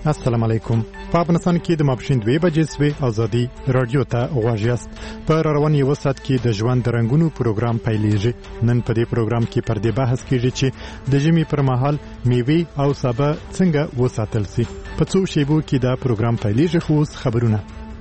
السلام علیکم. په افغانستان کې د ماپښین 2 بجې سوي ازادي رادیو ته غواړئ. په روان یو سات کې د ژوند رنگونو پروګرام پیلېږي. نن په دې پروګرام کې پر دې بحث کیږي چې د ژمي پر مهال میوه او سابه څنګه وساتل شي. په څو شیبو کې دا پروګرام پیلېږي. خو خبرونه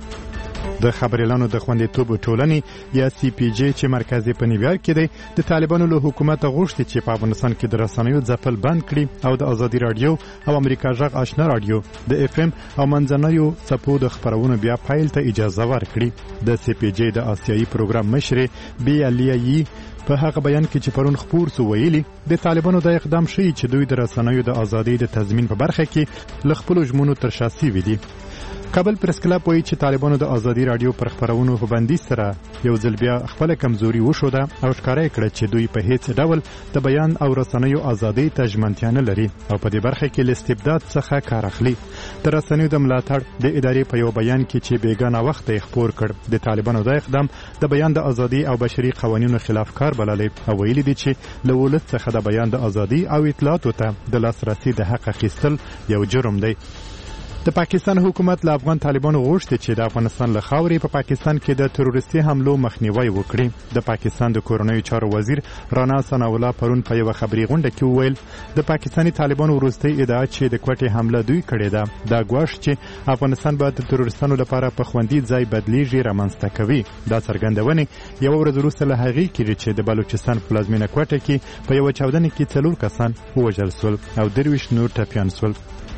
د خبريالانو د خوندیتوب ټولنې یا سی پی جی چې مرکز په نیویارک کې دی د طالبانو له حکومت غوښتي چې په افغانستان کې د رسنیو ځپل بند کړي او د ازادي رادیو او امریکا جغ آشنا رادیو د اف ام او منځنیو څپو د خبرونو بیا فایل ته اجازه ورکړي. د سی پی جی د آسیایي پروګرام مشر بی الیایی په هغه بیان کې چې پرون خبر سو ویلي د طالبانو د اقدام شي چې دوی د رسنیو د ازادۍ د تضمین په برخه کې لخپل ژمنو تر شا سوي دي. کابل پریس کلب وایي چې طالبانو د ازادي رادیو پر خبرونو په بندیز سره یو ځل بیا خپل کمزوري وښوده او ښکارا کړه چې دوی په هیڅ ډول د بیان او رسنیو ازادۍ ته ژمنتیا نه لري او په دې برخه کې له استبداد څخه کار اخلي. د رسنیو د ملاتړ د ادارې په یو بیان کې چې بیګانه وخت یې خبر کړ د طالبانو د اقدام د بیان د ازادۍ او بشري قوانینو خلاف کار بللی او ویلي دي چې له ولس څخه د بیان د ازادۍ او اطلاعاتو ته د لاسرسي د حق اخیستل یو جرم دی. د پاکستان حکومت له افغان طالبانو غوښتي چې د افغانستان له خاورې په پاکستان کې د تروریستي حملو مخنیوي وکړي. د پاکستان د کورنیو چارو وزیر رانا ثناء الله پرون په یو خبري غونډه کې وویل د پاکستاني طالبانو وروستي ادعا چې د کوټې حمله دوی کړې ده دا ګواښ چې افغانستان به د تروریستانو لپاره په خوندي ځای بدلیږي رامنځته کوي. دا څرګندونه یو ورځ وروسته له هغې کېږي چې د بلوچستان په پلازمینه کوټه کې په یو چاودنه کې 4 کسان ووژل شول او 23 نور ټپیان شول.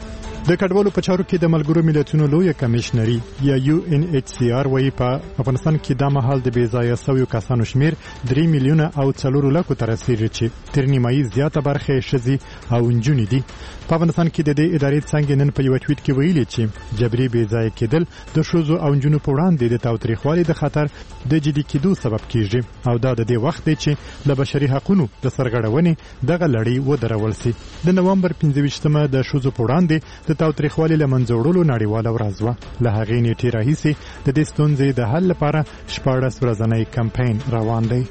د کډوالو په چارو کې د ملګرو ملتونو لویه کمشنري یا یو ان ایچ سی آر وايي په افغانستان کې د مهال د بیځایه سویو کسانو شمیر 3 میلیونه او 4 لک ته رسیدي چې تر نیمایي زیاته برخه شذي او نجونې دي. په افغانستان کې د دې ادارې څنګه نن په یو ټویټ کې ویلي چې جبري بیځایه کېدل د شوزو او نجونو په وړاندې د تاوتریخوالي د خطر د جدي کېدو سبب کیږي او دا د دې وخت دی چې د بشري حقوقو د سرغړونې دغه لړۍ ودرول شي. د نومبر 15مه د شوزو په وړاندې د تاوتریخوالي له منځه وړلو نړیواله ورځ وه. له هغې نیټې راهیسې د دې ستونزې د حل لپاره 14 ورځنی کمپاین روان دی.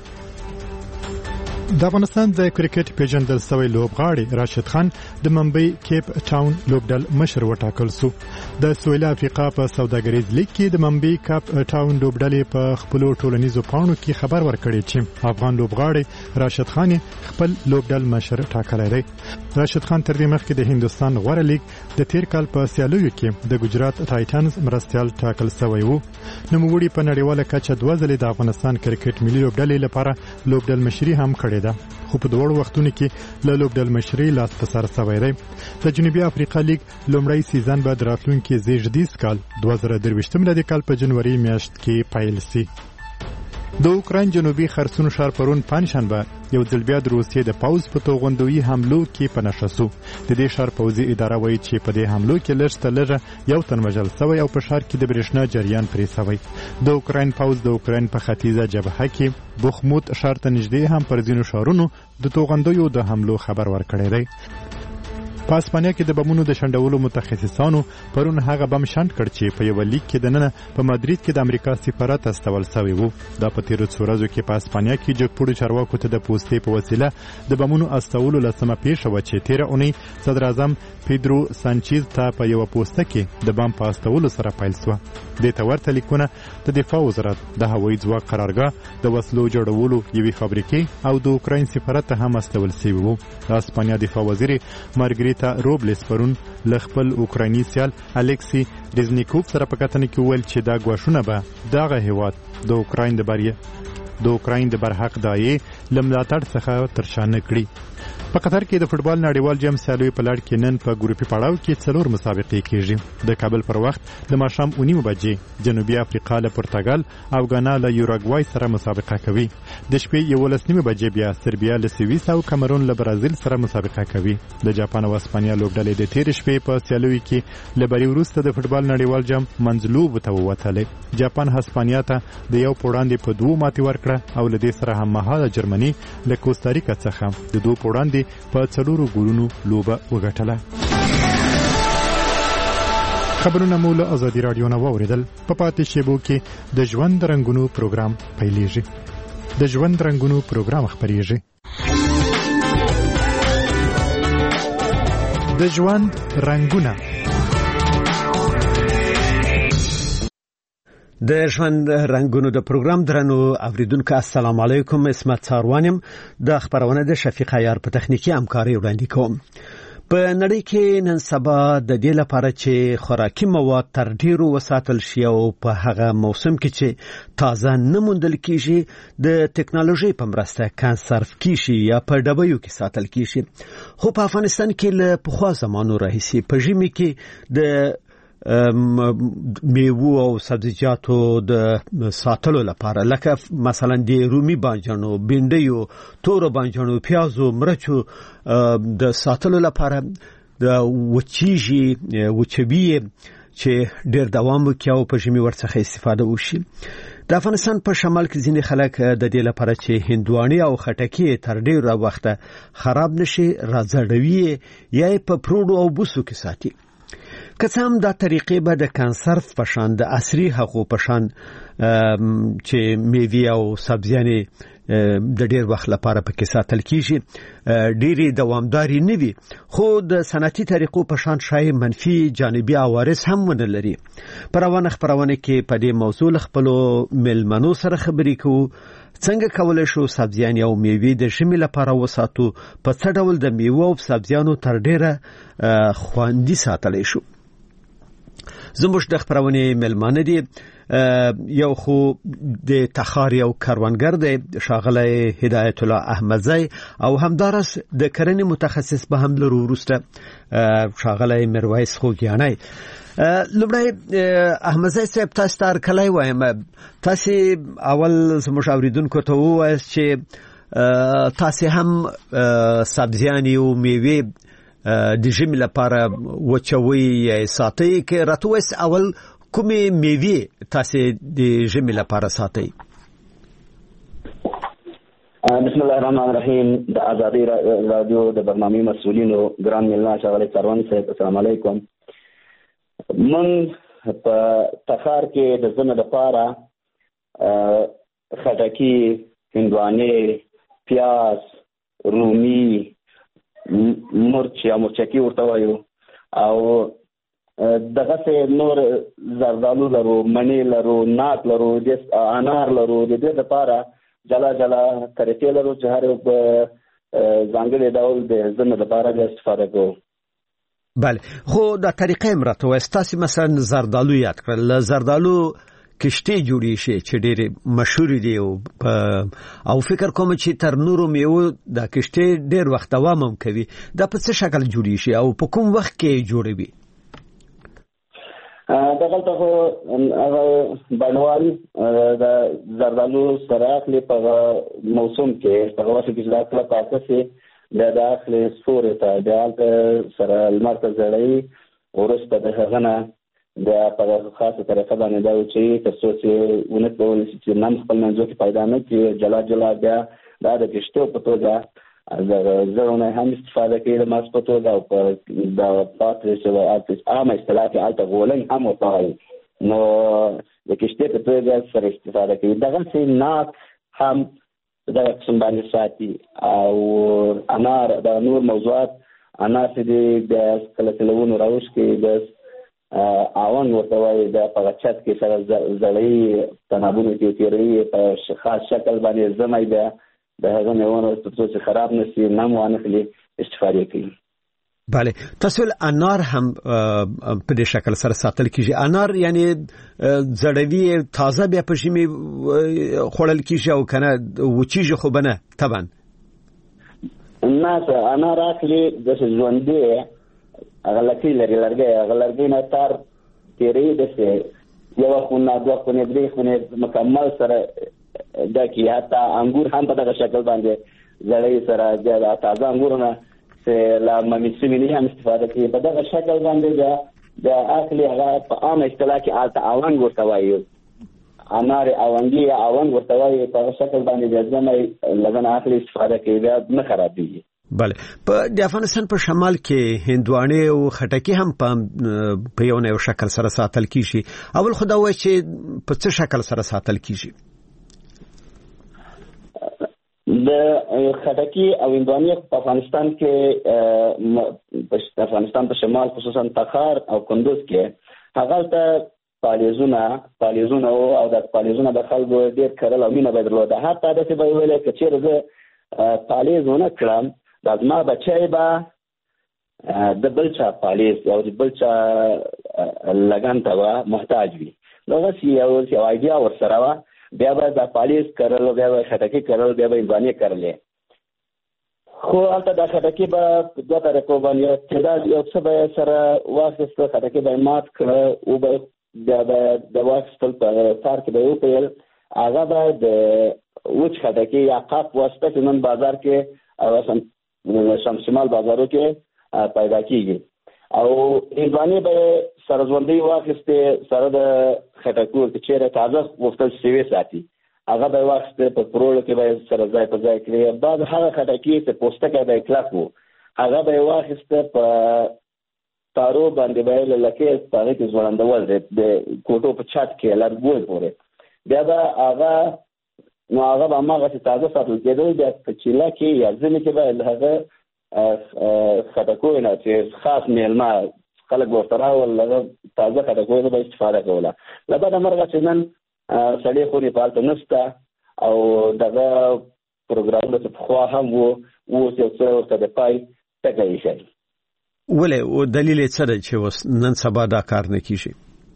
د افغانستان د کرکټ پیژندل شوی لوبغاړی راشد خان د ممبئی کیپ ټاون لوبډل مشر وټاکل شو. د سویل افریقا په سوداګریز لیګ کې د ممبئی کیپ ټاون لوبډلې په خپل ټولنیزو پاڼو کې خبر ورکړی چې افغان لوبغاړی راشد خان خپل لوبډل مشر ټاکلی دی. راشد خان تر دې مخکې د هندستان غوره لیګ د تیر کال په سیالیو کې د ګجرات ټایټنز مرستیال ټاکل شوی وو. نوموړي په نړیواله کچه 2 ځلې د افغانستان کرکټ ملي لوبډلې لپاره لوبډل مشري هم کړې ده. خو په دوړو وختونو کې له لوبډل مشري لاس په سر شوی دی. د جنوبي افریقا لیګ لومړی سیزن به د راتلونکي زیږدیز کال 2023 میلادي کال په جنوري میاشت کې پیل شي. د اوکراین جنوبي خرسون ښار پرون پنځشنبه یو ځل بیا د روسیې د پوځ په توغندویي حملو کې په نښه شو. د دې ښار پوځي اداره وایي چې په دې حملو کې لږ تر لږه یو تن وژل شوی او په ښار کې د برېښنا جریان پرې شوی. د اوکراین پوځ د اوکراین په ختیځه جبهه کې بخموت ښار ته نږدې هم پر ځینو ښارونو د توغندیو د حملو خبر ورکړی دی. په اسپانیا کې د بمونو د شنډولو متخصصانو پرون هغه بم شنډ کړ چې په یو لیک کې دننه په مادرید کې د امریکا سفارت استول شوی وو. دا په تیرو څو ورځو کې په اسپانیا کې جګپوړو چارواکو ته د پوستې په وسیله د بمونو استولو لسمه پیښه وه چې تیره اونۍ صدر اعظم پیدرو سانچیز ته په یو پوسټه کې د بم په استولو سره پیل شوه. دې ته ورته لیکونه د دفاع وزارت د هوایي ځواک قرارګاه د وسلو جوړولو یوې فابریکې او د اوکراین سفارت ته هم استول شوي وو. د اسپانیا دفاع وزیر مارګریتا روبلس پرون له خپل اوکرایني سیال الکسی ریزنیکوف سره په کتنه کې وویل چې دا ګواښونه به دغه هیواد د اوکراین د برحق دایې له ملاتړ څخه تر شا نه کړي. په قطر کې د فوټبال نړیوال جام سیالیو په لړ کې نن په ګروپي پړاو کې 4 مسابقې کېږي. د کابل پر وخت د ماښام 9 بجې جنوبي افریقا له پرتګال او غانا له یوراګوای سره مسابقه کوي. د شپې 11 بجې بیا سربیا له سویس او کامرون له برازیل سره مسابقه کوي. د جاپان او اسپانیا لوبډلې د تیر شپې په سیالیو کې له بری وروسته د فوټبال نړیوال جام منځلوب ته ووتلې. جاپان هسپانیا ته د یو پوړاندې په 2 ماتې ورکړه او له دې سره هم مهاله جرمني له کوستاریکا څخه د 2 پوړاندې په 4 ګولونو لوبه وګټله. خبرونه مو له ازادي رادیو نه واوریدل. په پاتې شیبو کې د ژوند رنگونو پروګرام پیلېږي. د ژوند رنگونو پروګرام خبرېږي. د ژوند رنگونه د ژوند رنگونو د پروګرام درنو اوریدونکو السلام علیکم. اسمت څاروانم د خبرونه د شفیق عیار په تخنیکی همکاري وړاندې کوم. په نړۍ کې نن سبا د دې لپاره چې خوراکي مواد تر ډیرو وساتل شي او په هغه موسم کې چې تازه نه موندل کیږي د ټکنالوژي په مرسته کنسرو کیږي یا په ډبیو کې ساتل کیږي. خو په افغانستان کې له پخوا زمانو راهیسې په ژمي کې د میوه او سبزیجاتو د ساتلو لپاره لکه مثلا د رومي بانجانو، بینډیو، تورو بانجانو، پیازو، مرچو د ساتلو لپاره د وچوي چې ډیر دوام وکړي او په ژمي ورڅخه استفاده وشي. د افغانستان په شمال کې ځینې خلک د دې لپاره چې هندواني او خټکی تر ډیره وخته خراب نشي راځړوي یا په پروړو او بوسو کې ساتي. که څه هم دا طریقې به د کنسرو په شان د عصري حقوق په شان چې میوه او سبزیانې د ډیر وخت لپاره پکې ساتل کیږي ډیری دوامداري نه وي، خو د صنعتي طریقو په شان شای منفي جانبي عوارض هم ونه لري. پروانه خبرونه کې په دې موضوع خپل ملمنو سره خبرې کوو. څنګه کولای شو سبزیان او میوه د ژمي لپاره وساتو؟ په څه ډول د میوه او سبزیانو تر ډیره خوندي ساتلی شو؟ زموږ د خبرونه ملمانه دي یو خو د تخار یو کاروانګر دی ښاغلی هدایت الله احمدزی او همدارس د کرنې متخصص به هم لرو وروسته ښاغلی میرویس خوږیانی. لومړی احمدزی صاحب تاسو ته هرکلی وایم. تاسو اول زموږ اوریدونکو ته ووایاست چې تاسو هم سبزیانې او میوې د ژمي لپاره وچوي یا ساتي، کې راته وایاست اول کومې میوې تاسو د ژمي لپاره ساتي؟ بسم الله الرحمن الرحیم. د آزادی رادیو د برنامه مسؤلینو ګران ملنا شاغلی څارواني صاحب السلام علیکم. من په تخار کې د ژمي لپاره خټکی، هندوانه، پیاز، رومي، مرچ یا مرچکی ورته وایو او دغه څه نور زردالو لرو، مڼې لرو، ناک لرو، انار لرو. د دې لپاره جلا جلا طریقې لرو چې هر په ځانګړي ډول د ژمي لپاره استفاده کوو. بله، خو دا طریقې مرته وایي تاسو مثلا زردالو یاد کړل. زردالو کشته جوړی شي چې ډېر مشهور دي او فکر کوم چې تر نورو میوه دا کشته ډېر وخت دوام هم کوي. دا په څه شکل جوړی شي او په کوم وخت کې جوړوي؟ دغلته خو هغه بڼوال د زردالو سره اخلي په موسم کې په وخت کې لا کله پاتې سي د داخلي سوري ته د سره لمر ته ځړي ورسته د هغه د په خاصه طریقه باندې دا چې تاسو چې ونه کول چې نام خپل منځو کې پیدا نه کیږي جلا جلا بیا د کشته په توګه زرونه هم استفاده کوي د ماس په توګه او د پاتې چې عام اصطلاح کې الته غولن هم وایي نو د کشته په توګه سره استفاده کوي. دغه څه ناک هم د قسم باندې ساتي او انار د نور موضوعات انار چې د کله کلهونو راوش کې د اون ورته وایي د په چت کې سره زړې تنابونه کې تیری په خاص شکل باندې زمای بیا د هغه نه چې خراب نشي نام وانخلي استفاده کوي. بله، تاسو انار هم په دې شکل سره ساتل کیږي. انار یعنی زړوي تازه بیا په ژمي خوړل کیږي او کنه وچیږي خو بنه طبعا نه. انار اخلي د ژوندې غلطی لرګي نه تر تیری دسه یو خونه دوه خونه درې خونه مکمل سره د کی حتی انګور هم په دغه شکل باندې زړې سره د تازه انګورونه چې لا ممیسمینی هم استفاده کوي په دغه شکل باندې د اخلي هغه په عام اصطلاح کې الته اونګ ورته وایي. انار اونګي اونګ ورته وایي په شکل باندې د ځمای لږه اخلي استفاده کوي بیا نه خرابېږي. بله، په افغانستان په شمال کې هندوانه او خټکی هم په یو نه شکل سره ساتل کیږي. اول خدا وایي چې په څه شکل سره ساتل کیږي؟ د خټکی او هندوانه په افغانستان کې په افغانستان په شمال خصوصا تخار او کندوز کې هغه ته پالیزونه او د پالیزونه د خلکو ډېر کړل او مینه به درلوده. حتی داسې به ویل چې چیرې زه پالیزونه کړم دا زما بچی به د بل چا پالیز او د بل چا لګن ته به محتاج وي. دغسې یو ایډیا ورسره وه. بیا به دا پالیز کرل، بیا به خټکي کرل، بیا به هندوانې کرلې. خو هلته دا خټکي به په دوه طریقو باندې یو څه به یې سره واخیسته، خټکي به یې مات کړه، او به بیا به د واخیستل په تار کې به یې وپیل. هغه به د وچ خټکي یا قاپ واسطه چې نن بازار کې شمسمال بازارو کې پیدا کېږي، او هندوانې به یې سره ژوندۍ واخیستې سره د خټکو چې چېرې تازه غوښتل سوې ساتي، هغه به یې واخیستې په پروړو کې به یې سره ځای په ځای کړي. بعد هغه خټکي چې پوستکی به یې کلک و هغه به یې واخیسته په تارو باندې به یې له لکې په هغې کې ځوړندول د کوټو په چت کې لرګوی پورې. بیا به هغه به هماغسې تازه ساتل کېدل. بیا په چیله کې یا ځینې کې به له هغه خټکو نه چې خاص میلمه خلک به ورته راول هغه تازه خټکو نه به استفاده کوله. له بده مرغه چې نن سړې خونې په هلته نشته او دغه پروګرامونه چې پخوا هم وو اوس یو څه ورته د پای ټکی ایښی. ولې دلیل یې څه دی چې اوس نن سبا دا کار نه کېږي؟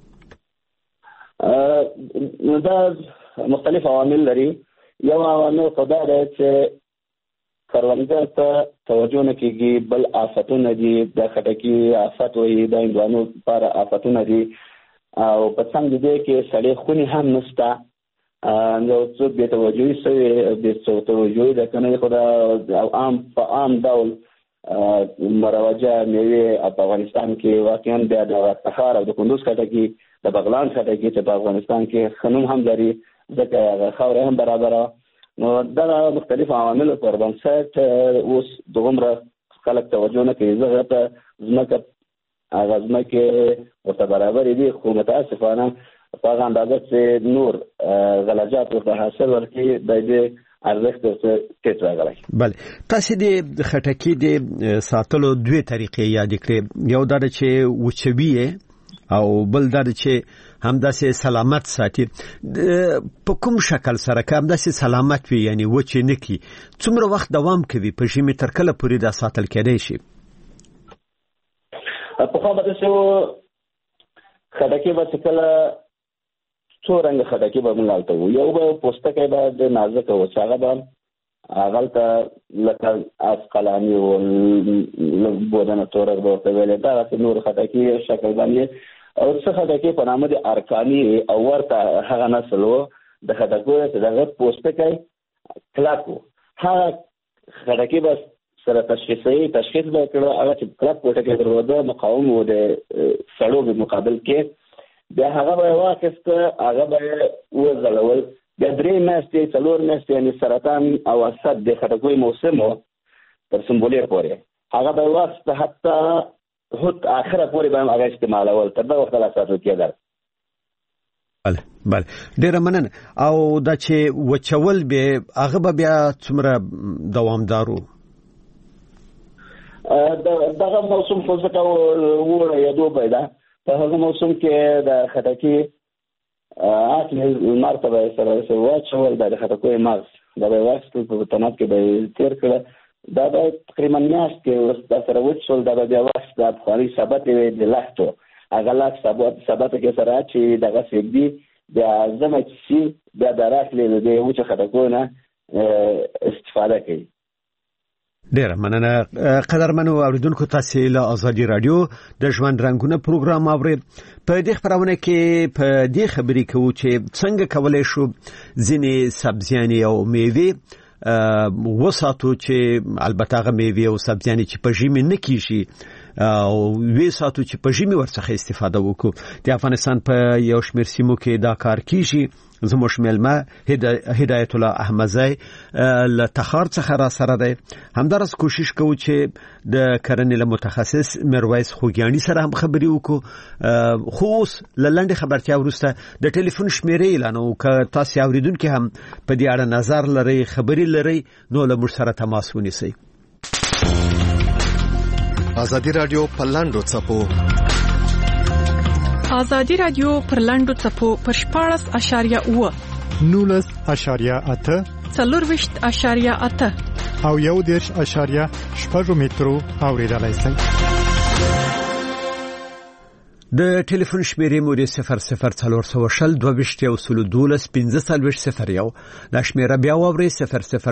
دا مختلف عوامل لري. یو عوامل خو دا دی چې کروندګر ته توجه نه کېږي، بل آفتونه دي. د خټکي آفت وایي، د هندوانو لپاره آفتونه دي، او په څنګ د دې کې سړې خونې هم نشته. یو څه بې توجهي شوې، بې توجهي ده که نه خو په عام ډول مروجه مېوې په افغانستان کې واقعا بیا د تخار او د کندوز خټکي، د بغلان خټکي چې په افغانستان کې ښه نوم هم لري ځکه هغه خاوره هم برابره. نو دغه مختلف عواملو پر بنسټ اوس دومره خلک توجه نه کوي. زه ته ځمکه هغه ځمکې ورته برابرې دي، خو متاسفانه په هغه اندازه چې نور غلجات ورته حاصل ورکړي د دې ارزښت ورته ټیټ راغلی. بله، تاسې د خټکي د ساتلو دوې طریقې یادې کړې. یو دا ده چې وچوي او بل دا ده چې همداسې سلامت ساتي. په کوم شکل سره که همداسې سلامت وي یعنی وچې نه کړي، څومره وخت دوام کوي؟ په ژمي تر کله پورې دا ساتل کېدی شي؟ پخوا به داسې و خټکي به چې کله څو رنګه خټکي به موږ هلته وو. یو به پوستکی به د نازکه و چې هغه به هغلته لکه اسقلاني و، بودنه تورک به ورته ویلې، دغسې نور خټکي شکل باندې. او څه خټکي په نامه د ارکاني او ورته هغه نسل و د خټکو چې دغه پوستکی کلک و. هغه خټکي به سره تشخیص به یې کړه، هغه چې کلک پوستکی درلوده مقاوم و د سړو په مقابل کې. بیا هغه به یې واخیسته، هغه به یې وځړول. بیا 3 میاشتې 4 میاشتې یعنې سرطان او اسد د خټکوی موسم و تر سنبلې پورې هغه به یې واخیسته، حتی آخره پورې به هم هغه استعمالول، تر دغه وخته لا ساتل کېدل. بله، ډېره مننه. او دا چې وچول به هغه به بیا څومره دوامدار و؟ دغه موسم خو ځکه وړه یا دوبی ده، په هغه موسم کې د خټکي اصلي لمر ته به یې سره واچول، دا د خټکیو مغز دا به یې واخیستل، په تناب کې به یې تېر کړه. دا به تقریبا میاشت کې دا سره وچ شول. دا به بیا واخیست، دا پخواني ثبت یې د لښتو هغه لښت ثبته کې سره چې دغسې ږدي، بیا ژمی چې شي بیا د راخلې د دې وچو خټکیو نه استفاده کوي. ډیره مننه. قدرمنو اوریدونکو، تاسو له ازادي رادیو د ژوند رنگونه پروګرام اورئ. په دې خبرونه کې په دې خبرې کوو چې څنګه کولای شو ځینې سبزیانې او میوې وساتو چې البته هغه میوې او سبزیانې چې په ژمي نه کیږي او وې ساتو چې په ژمي ورڅخه استفاده وکړو. د افغانستان په یو شمېر سیمو کې دا کار کیږي. زموږ مېلمه هدایت الله احمدزی له تخار څخه را سره دی. همدارس کوشش کوو چې د کرنې له متخصص میرویس خوګیاني سره هم خبرې وکړو. خو اوس له لنډې خبرتیا وروسته د ټلیفون شمیرې اعلانوو. که تاسو اوریدونکي هم په دې اړه نظر لرئ، خبرې لرئ، نو له موږ سره تماس ونیسئ. ازادي رادیو په لاندو څپو ازادي رادیو پر لاندو څپو پر 14.8 19.8 4.8 او 1.8 مترو اوریدلای شئ. د ټلیفون شمیرې مو 004022121501 د شمیره بیا ووري 004022121501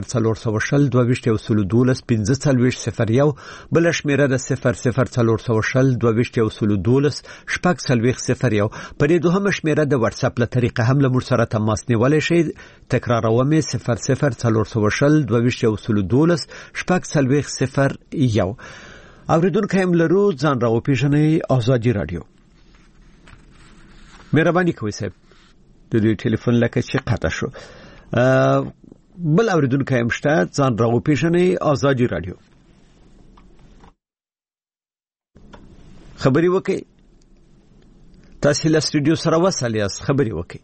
بل شمیره د 00402212 په دې دوهمه شمیره د واتس اپ له طریقې هم له مر سره تماس نیولای شئ. تکراروم 004022121501 اوریدونکو هم لرو ځان راو پیژنې آزادی رادیو. مهرباني کوئ صاحب د دې ټلیفون لکه چې قطع شو. بل اوریدونکو هم شته ځان راو پیژنې آزادی رادیو. خبري وکي تاسو له سټوډیو سره وصل یاست. خبري وکي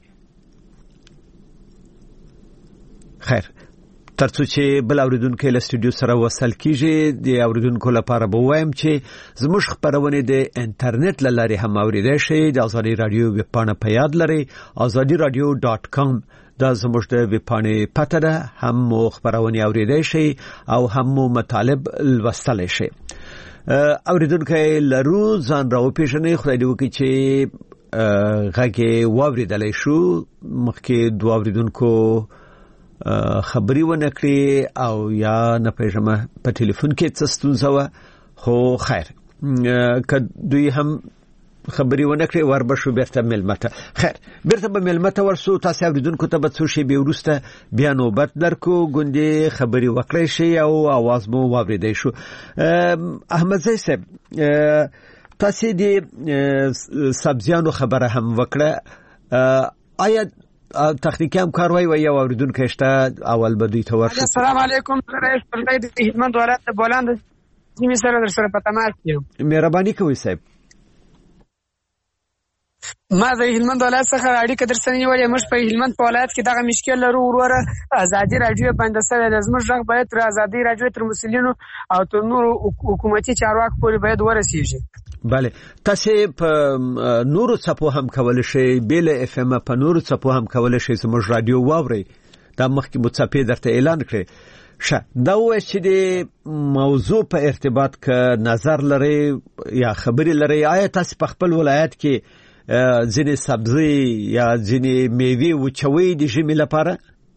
خیر ترڅو چې بل اوریدونکو له سټوډیو سره وصل کیږي د اوریدونکو لپاره به وایم چې زموږ خبرونه د انټرنیټ لارې هم اوریدای شئ. د آزادی رادیو ویب پاڼه په یاد لرئ azadiradio.com دا زموږ د ویب پاڼې پته ده. هم خبرونه اوریدای شئ او هم مطالب لوستلای شئ. اوریدونکو لرو ځان راو پیژنې. خدای دې وکړي چې غږی واوریدلای شو. مخکې دوه اوریدونکو خبري ونکړي او یا نه پېژمه په ټلیفون کې څه ستونزه و. خو خیر که دوی هم خبري ونکړي وربشو بیرته ملمته. خیر بیرته به ملمته ورسو. تاسو اوریدونکو ته به څو شی به ورسته بیا نوبت درکو ګوندې خبري وکړئ شي او आवाज مو واوریدای شو. احمد زئی صاحب تاسو دې سبزیانو خبره هم وکړه. آیا تخنیکی هم کاروي و یا اوریدونکو شته اول به دوی ته ورشي. السلام علیکم رئیس پردای د خدمت ولایت بولند زمي سره در سره په تماس یم. مهرباني کوئ صاحب. ما د هلمند ولایت څخه اړیکه درسنه نیولې. موږ په هلمند په ولایت کې دغه مشکل لرو. وروره ازادي رادیو باندې سره د زموږ ژغ باید تر ازادي رادیو تر مسلمانانو او تر نور حکومتي چارواکو پورې باید ورسیږي. بله تاسو په نورو څپو هم کولای شئ. بیل اف ام په نورو څپو هم کولای شئ زموږ رادیو واورئ. دا مخکې مو څپې درته اعلان کړې. دا و چې د موضوع په ارتباط ک نظر لري یا خبري لري. آیا تاسو په خپل ولایت کې ځینې سبزی یا ځینې میوه وچوي د ژمي لپاره؟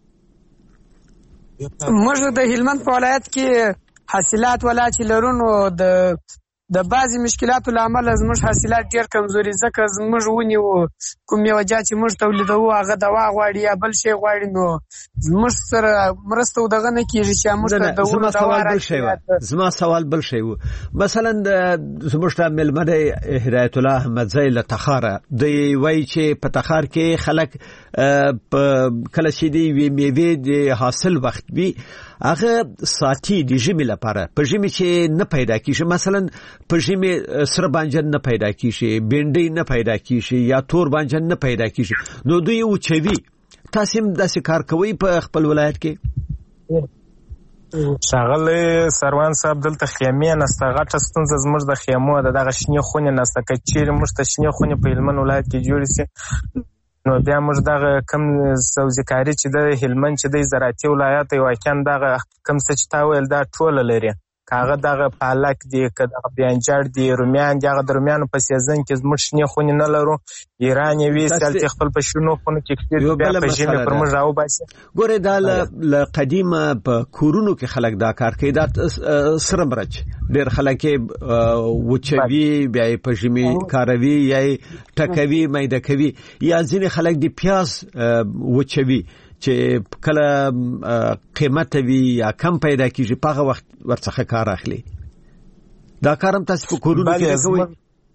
موږ د هلمند په ولایت کې حاصلات ولا چې لرونو د بعضی مشکلاتو لامل زموږ حاصلات ډیر کمزوري. ځکه زموږ ونی کوم یو ځای چې موږ تولیدوو هغه دوا غواړي یا بل شی غواړي نو زموږ سره مرسته ودغه نه کیږي چې موږ ته د ونو دوا راځي. زما سوال بل شی و. مثلا زموږ ته ملمد هدایت الله احمد زئی له تخاره دی وای چې په تخار کې خلک کله چې دی میوه د حاصل وخت وي هغه ساتي د ژمي لپاره. په ژمي چې نه پیدا کیږي مثلا په ژمي سره بانجان نه پیدا کیږي بینډي نه پیدا کیږي یا تور بانجان نه پیدا کیږي نو دوی وچوي. تاسو هم داسې کار کوي په خپل ولایت کې؟ شاغله سروان صاحب دلته خیمه نسته. غټه ستونزه زموږ د خیمو دغه شنه خونه نسته. کچیر موږ ته شنه خونه په هلمند ولایت کې جوړ شي نو بیا موږ دغه کم سوزیکاری چې د هلمند چې د زراعتي ولایت یو واقعا دغه کم څه چې تاول دا ټول لري. کاغه دغه پالک دی کده بیانجړ دی رومیان دغه درمیانو په سیزن کې زموږ شنه خونه نه لرو. ایران وی سل خپل په شنو خونه کې کړي بیا په ژمه پر موږ راو باسي. ګوره دا ل قدیمه په کورونو کې خلک دا کار کوي. دا سره مرچ ډیر خلک وچوي بیا په ژمه کاروي یا ټکوي مېده کوي یا ځینې خلک دی پیاز وچوي چې کله قیمت وی یا کم پیدا کیږي په هغه وخت ورڅخه کار اخلي. دا کارم تاسو په کورونو کې کوي؟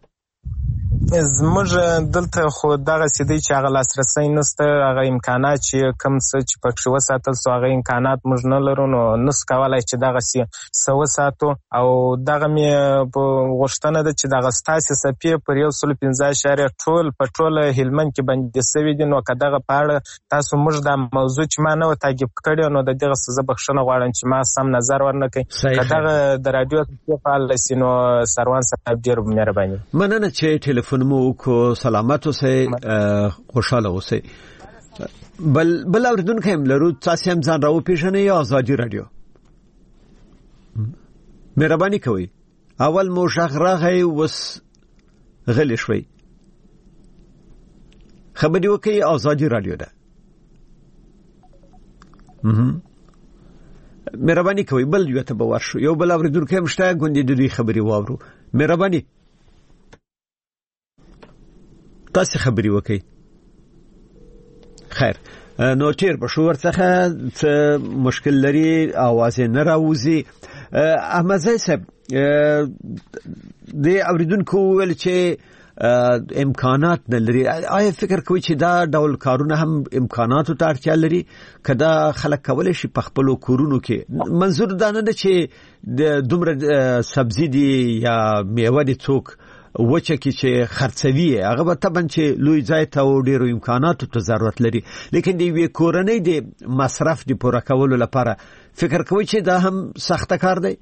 زموږ دلته خو دغه سیدی چې هغه لاسرسي نشته. هغه امکانات چې کم څه چې پکې وساتل سو هغه امکانات موږ نه لرو نو نس کولای چې دغه سو ساتو. او دغه می په غوښتنه ده چې دغه ستاسو سپی پر 115 شهر ټول په ټول هلمند کې باندې سوي دي. نو کداغه پاړه تاسو موږ د موضوع چې ما نه تعقیب کړی نو د دغه سزا بخښنه غواړم چې ما سم نظر ورنکړي. کداغه د رادیو په فعال سينو سروان صاحب ډیر مهرباني. مننه چې ټلیفون دفن مو کو سلامت اوسئ خوشاله اوسئ. بل اوریدونکو هم لرو تاسو هم ځان راو پیژنئ یا ازادي رادیو. مهرباني کوئ اول مو شغ راغی وس غلی شوي خبري وکي ازادي رادیو ده. مهرباني کوئ بل یو ته بورشو یو بل اوریدونکو هم شته ګوندې د دې خبري واورو. مهرباني تاسو خبري وکي. خیر نو چیر بشو ورڅخه مشکل لري आवाज نه راوځي. احمد صاحب د اوریدونکو ول چې امکانات نه لري آیا فکر کوي چې دا ډول کارونه هم امکاناتو ته اړتیا لري کدا خلک کولای شي په خپل کورونو کې منظور دا نه چې د دومره سبزی دی یا میوه دي څوک وچه کې چې خرڅوي هغه به طبعا چې لوی ځای ته او ډیرو امکاناتو ته ضرورت لري لیکن دی وی کورنۍ د مصرف دی پوره کولو لپاره فکر کوي چې دا هم سخت کار دی.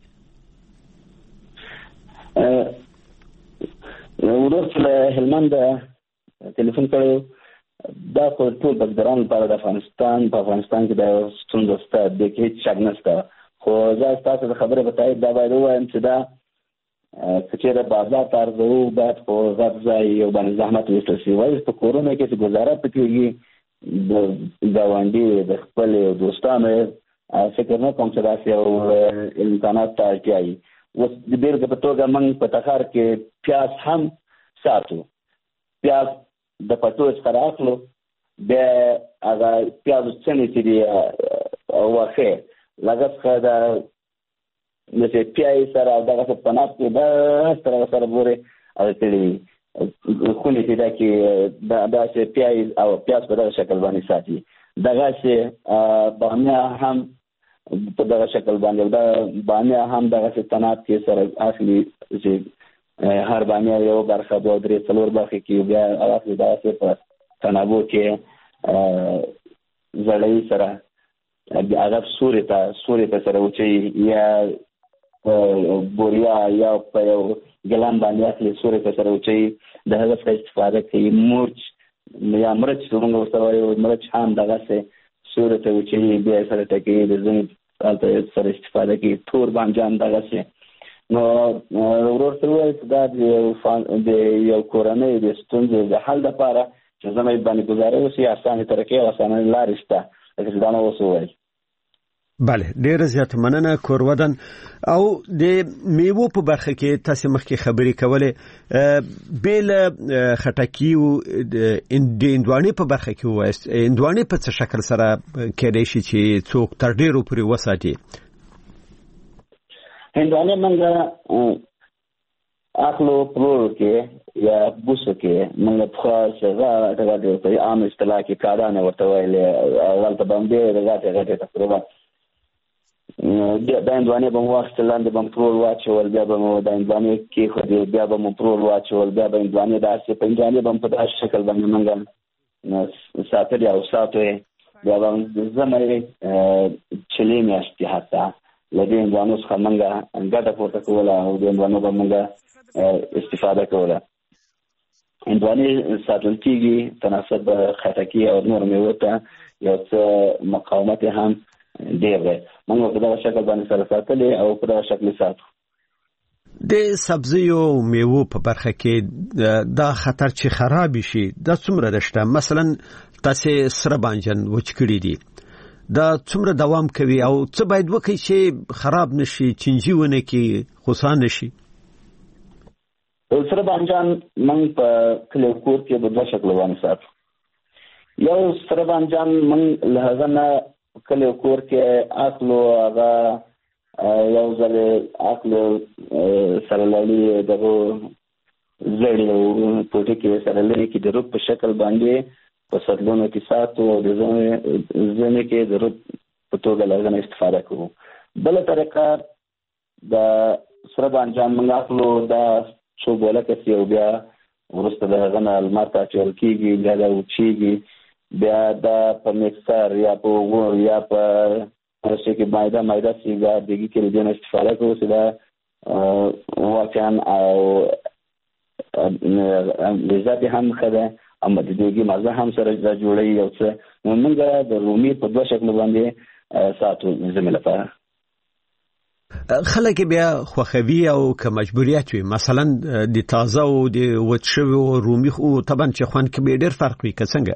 ورسره هلمند ټلیفون کړو دا ټول بګدران لپاره د افغانستان په افغانستان کې د ستونزې ستاسو د کې شک نشته خو زه تاسو د خبره بتای دا باید وایم چې دا کچېره بازار تارزو باید خو ځای یو باندې زحمت وشي شي وایي په کورونا کې چې گزاره پکېږي د گاونډي د خپل دوستانو فکر نه کوم چې داسې یو امکانات ته اړتیا وي. اوس د بیلګې په توګه موږ په تخار کې پیاز هم ساتو پیاز د پټو څخه اخلو بیا هغه پیاز څنګه چې دی واخه لږه دا نو پیاز سره دغه په ناس کې دا سره بوره او تلې خونی چې دا کې دا چې پیاز په دغه شکل باندې ساتي دغه چې باندې هم په دغه شکل باندې دا باندې هم دغه تنات کې سره اصلي چې هر باندې یو برخه دوه درې څلور برخه کې بیا اصلي دا چې په تنابو کې زړې سره هغه سوري ته سره وچی یا بوریا یا په یو ګلان باندې اصلي سوري ته سره وچی د هغه څخه استفاده کوي. مرچ یا مرچ څنګه وسوي مرچ هم دغه څه سوري ته وچی بیا سره ټکی د زنګ سره استفاده کوي. تور باندې دغه څه نو ورور سره دا د یو کورنۍ د ستونزې د حل لپاره چې زموږ باندې گزاره وشي اسانه طریقې او اسانه لارې شته چې دا نو وسوي. بله ډیر زیات مننه کورودن. او د میوه په برخه کې تاسو مخکې خبرې کولې بیل خټکی او د اندواني په برخه کې وایست اندواني په څه شکل سره کېدای شي چې څوک تر ډیرو پورې وساتي. اندواني منګه اخلو پرور کې یا بوسو کې منګه په څه د عام اصطلاح کې کارانه ورته ویلې اول ته باندې راځي تقریبا د اندواني په وخت لاندې بم پرول واچول بیا به د اندواني کې خو بیا به پرول واچول بیا به اندواني داسې په اندواني بم په داسې شکل باندې منګم ساتل او ساتوي بیا به زمري چلې میاشتې حتی لدې اندوانو څخه منګه ګټه پورته کوله او د اندوانو به منګه استفاده کوله. اندواني ساتل کېږي تناسب خټکی او نور میوه ته یو څه مقاومت هم ډیر دی. موږ په دغه شکل باندې سره ساتلې او په دغه شکل ساتو. د سبزیو میوه په برخه کې دا خطر چې خراب شي دا څومره رشته مثلا تاسو سره بانجن وچ کړی دي دا څومره دوام کوي او څه باید وکړي چې خراب نشي چنجي ونه کې خصان نشي. سره بانجن موږ په کلو کور کې په دوه شکل باندې ساتو. یو سره بانجن موږ لهغه نه کله کور کې اخلو هغه یو ځل اخلو سره لړۍ دغه زړی او پټي کې سره لړۍ کې د روپ په شکل باندې په ساتلونو کې ساتو او د ځنه کې د روپ په توګه لږه استفاده کوو. بل طریقه د سره باندې موږ اخلو دا څو بوله کې او بیا ورسته د هغه نه الماته چول کېږي بیا دا وچیږي بیا دا په مکسر یا په وګور یا په هرڅه کې مایده سیګار دغه کې د استفاده کوو چې دا واقعا او لذت هم خده اما د دېګي مزه هم سره جوړي یو څه موږ د رومي په دوه شکل باندې ساتو زموږ لپاره. خلک بیا خوخوي او که مجبوریت وي مثلا د تازه او د وچو رومي خو طبعا چې خوان کې ډېر فرق وي که څنګه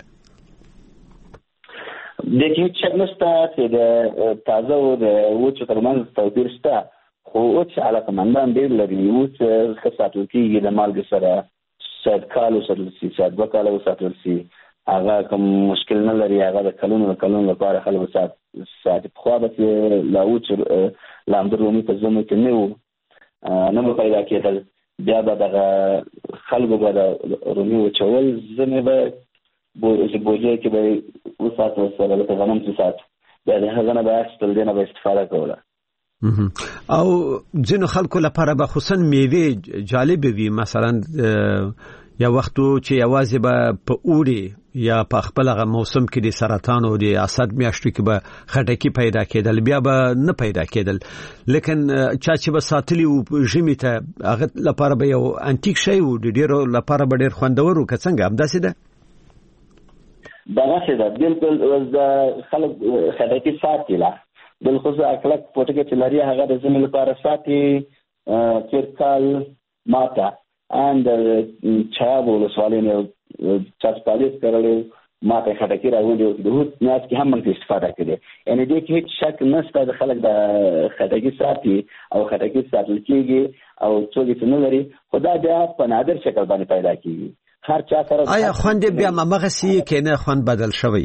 د کې چې نشته چې د تازه او د وچو ترمنځ توپیر شته خو وچ علاقه مندان ډېر لري وچ ښه ساتل کېږي د مالګې سره شاید کال وساتل شي شاید 2 کال وساتل شي هغه کوم مشکل نه لري هغه د کلونو لپاره خلک ساتي په خوا به لا وچ لاندې رومي په زمو کې نه پیدا کېدل بیا به د خلکو به د رومي وچول زمې به بوجه کې به وساتو سره د غنم چې سات بیا د هغه نه به اخیستل دی نه به استفاده کوله. او ځینو خلکو لپاره به خصوصا میوې جالب وي مثلا یا وختو چې یوازې به په اوړي یا په خپل هغه موسم کې د سرطان او د اسد میاشتو کې به خټکی پیدا کېدل بیا به نه پیدا کېدل لیکن چا چې به ساتلی او ژمي ته هغه لپاره به یو انټیک شی او د ډیرو لپاره به ډیر خوندور او څنګه همداسې ده دغه څه ده بالکل د خلک خټکی ساتيله بالخصوص اکلک پټکه چې لري هغه د زموږ لپاره ساتي چیرکال ماته and چابو لسوالینه چاسپالیس کړلو ماته خټکی راوړو د هوت ناس کې هم موږ استفاده کړې یعنی دې کې هیڅ شک نشته د خلک د خټکی ساتي او خټکی ساتل کېږي او څوک چې نه لري خدا بیا په نادر شکل باندې پیدا کیږي هر چا سره آیا خوند بیا مغه سي کې نه خوند بدل شوی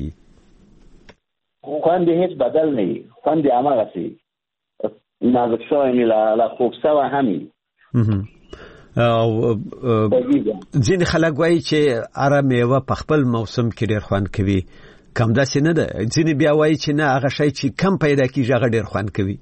خوند هیڅ بدل نه خوند هغه سي نازک شوی نه لا خوب سوا همي او ځین خلک وایي چې اره میوه په خپل موسم کې ډیر خوند کوي کم داسې نه ده ځین بیا وایي چې نه هغه شی چې کم پیدا کیږي هغه ډیر خوند کوي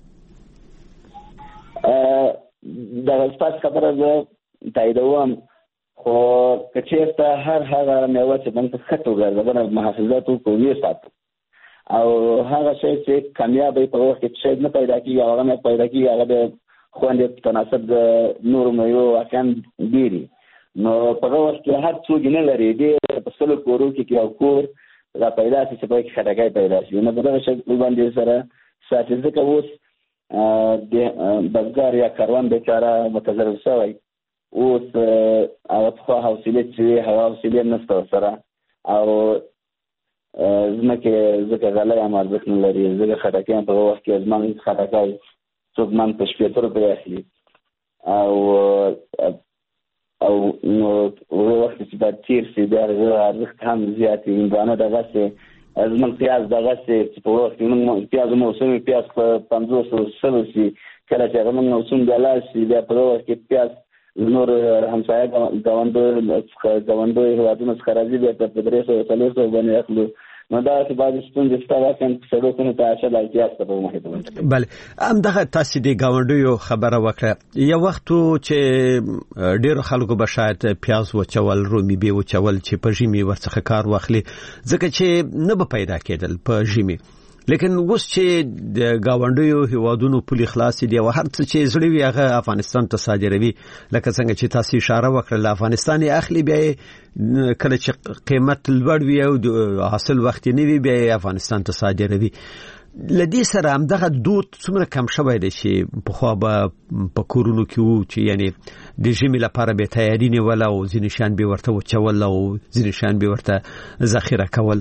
دا سپاس خبره زه تاییدوم خو کچېرته هغه میوه چې موږ په خطو ګرځو محافظاتو کوي ساتو او هغه شی چې کامیابی په وخت کې شاید نه پیدا کیږي هغه نه پیدا کیږي هغه د خوند تناسب د نور مېوو اکان ډیری نو په وخت کې هر څوک نه لري د په سلو کورو کې یو کور را پیدا شي چې په کې خټکای پیدا شي نو په دغه شکل باندې سره ساتل ځکه اوس د بازار یا کاروان بیچاره متضرر شوی اوس هغه په حوصله چې هغه حوصله نشته سره او ځکه غلای امارځ نه لري ځکه خټکای په وخت کې ځمان خټکای څوک من په شپېتر په اخلي او نو وخت چې د تیر سي د ارزښت هم زیات انګانه دغه سه ازمن پیاز دغه سه چې په وخت کې موږ پیاز موسم پیاز په 500 سل سي کله چې موږ موسم د لاسي د په وخت کې پیاز نور همسایه غوندو هیوادونو څخه راځي د 300 باندې اخلو نو دا چې بعض ستونزې شته چې سړکونو ته اچول اړتیا په محیط باندې بله هم دغه تاسو د گاونډیو خبره وکړه یو وخت چې ډېر خلکو به شاید پیاز وچول رومي به وچول چې په ژمي ورڅخه کار واخلي ځکه چې نه به پیدا کېدل په ژمي لیکن اوس چې د گاونډیو هیوادونو پولي خلاص دي او هر څه چې زړه وي هغه افغانستان ته صادروي لکه څنګه چې تاسو اشاره وکړه افغانستان اخلي بیا کله چې قیمت لوړ وي او حاصل وخت نه وي بیا افغانستان ته صادروي لدی سره هم دغه دود څومره کم شوی دی چې په خو به په کورونو کې چې یعنی د ژمي لپاره به تیاری نیول او ځینې شان به ورته وچول او ځینې شان به ورته ذخیره کول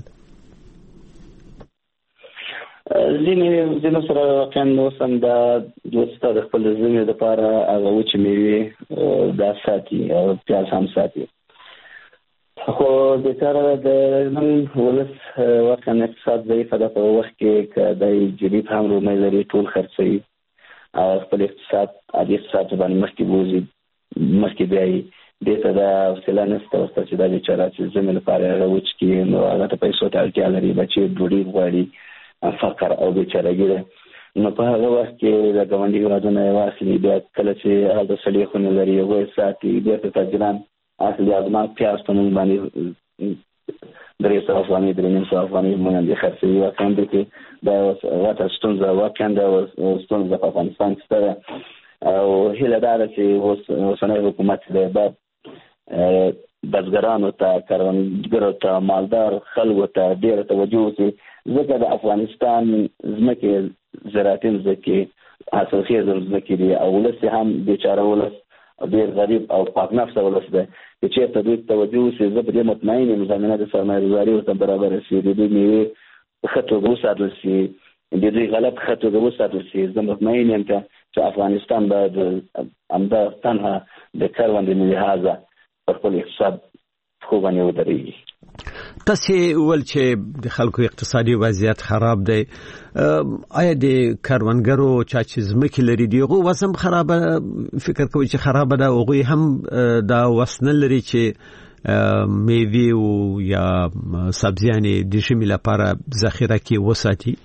زینو سره واقعا اوسم د دوستا د خپل زمینه لپاره هغه چې میوي د ساتي او پیاز هم ساتي خو د کار د نن ولس واقعا اقتصاد ضعیف ده په وخت کې د جریب هم رومي لري ټول خرڅي او خپل اقتصاد باندې مخکې بوزي مخکې دی دته دا وسیله نشته چې د بیچاره چې زمینه لپاره راوچ کې نو هغه ته پیسې ته اړتیا لري بچي ډوډۍ غواړي فقر او بیچارهګي ده نو په هغه وخت کې د ګاونډي هیوادونو واخلي بیا کله چې هغه سړي خو نه لري وای ساتي بیا ته تاجران اصلي ازمان پیاز په نوم باندې درې سو افغاني مونږ د خرڅي واکم دي چې دا وته ستونزه واکم دا ستونزه په افغانستان کې او هله دا چې اوسنۍ حکومت د بزګرانو ته کروندګرو ته مالدار خلکو ته ډېر توجه وشي ځکه د افغانستان ځمکې زراعتي ځمکې حاصلخیزه ځمکې دي او ولس هم بیچاره ولس ډېر غریب او پاکنفسه ولس دی چې چېرته دوی توجه وشي زه په دې مطمئن یم زمینه د سرمایه‌ګذاري ورته برابره شي د دوی میوې په ښه توګه وساتل شي د دوی غلط ښه توګه وساتل شي زه مطمئن یم چې افغانستان باید همدا تنها د کروندې له لحاظه په خپل اقتصاد خو باندې ودرېږي. تاسو ول چې د خلکو اقتصادي وضعیت خراب دی آیا د کاروانګرو چې ځمکې لري دی هغه وسم خراب فکر کوي چې خراب ده هغه هم دا وسنه لري چې میوه او یا سبزیانې د شمال لپاره ذخیره کې وساتي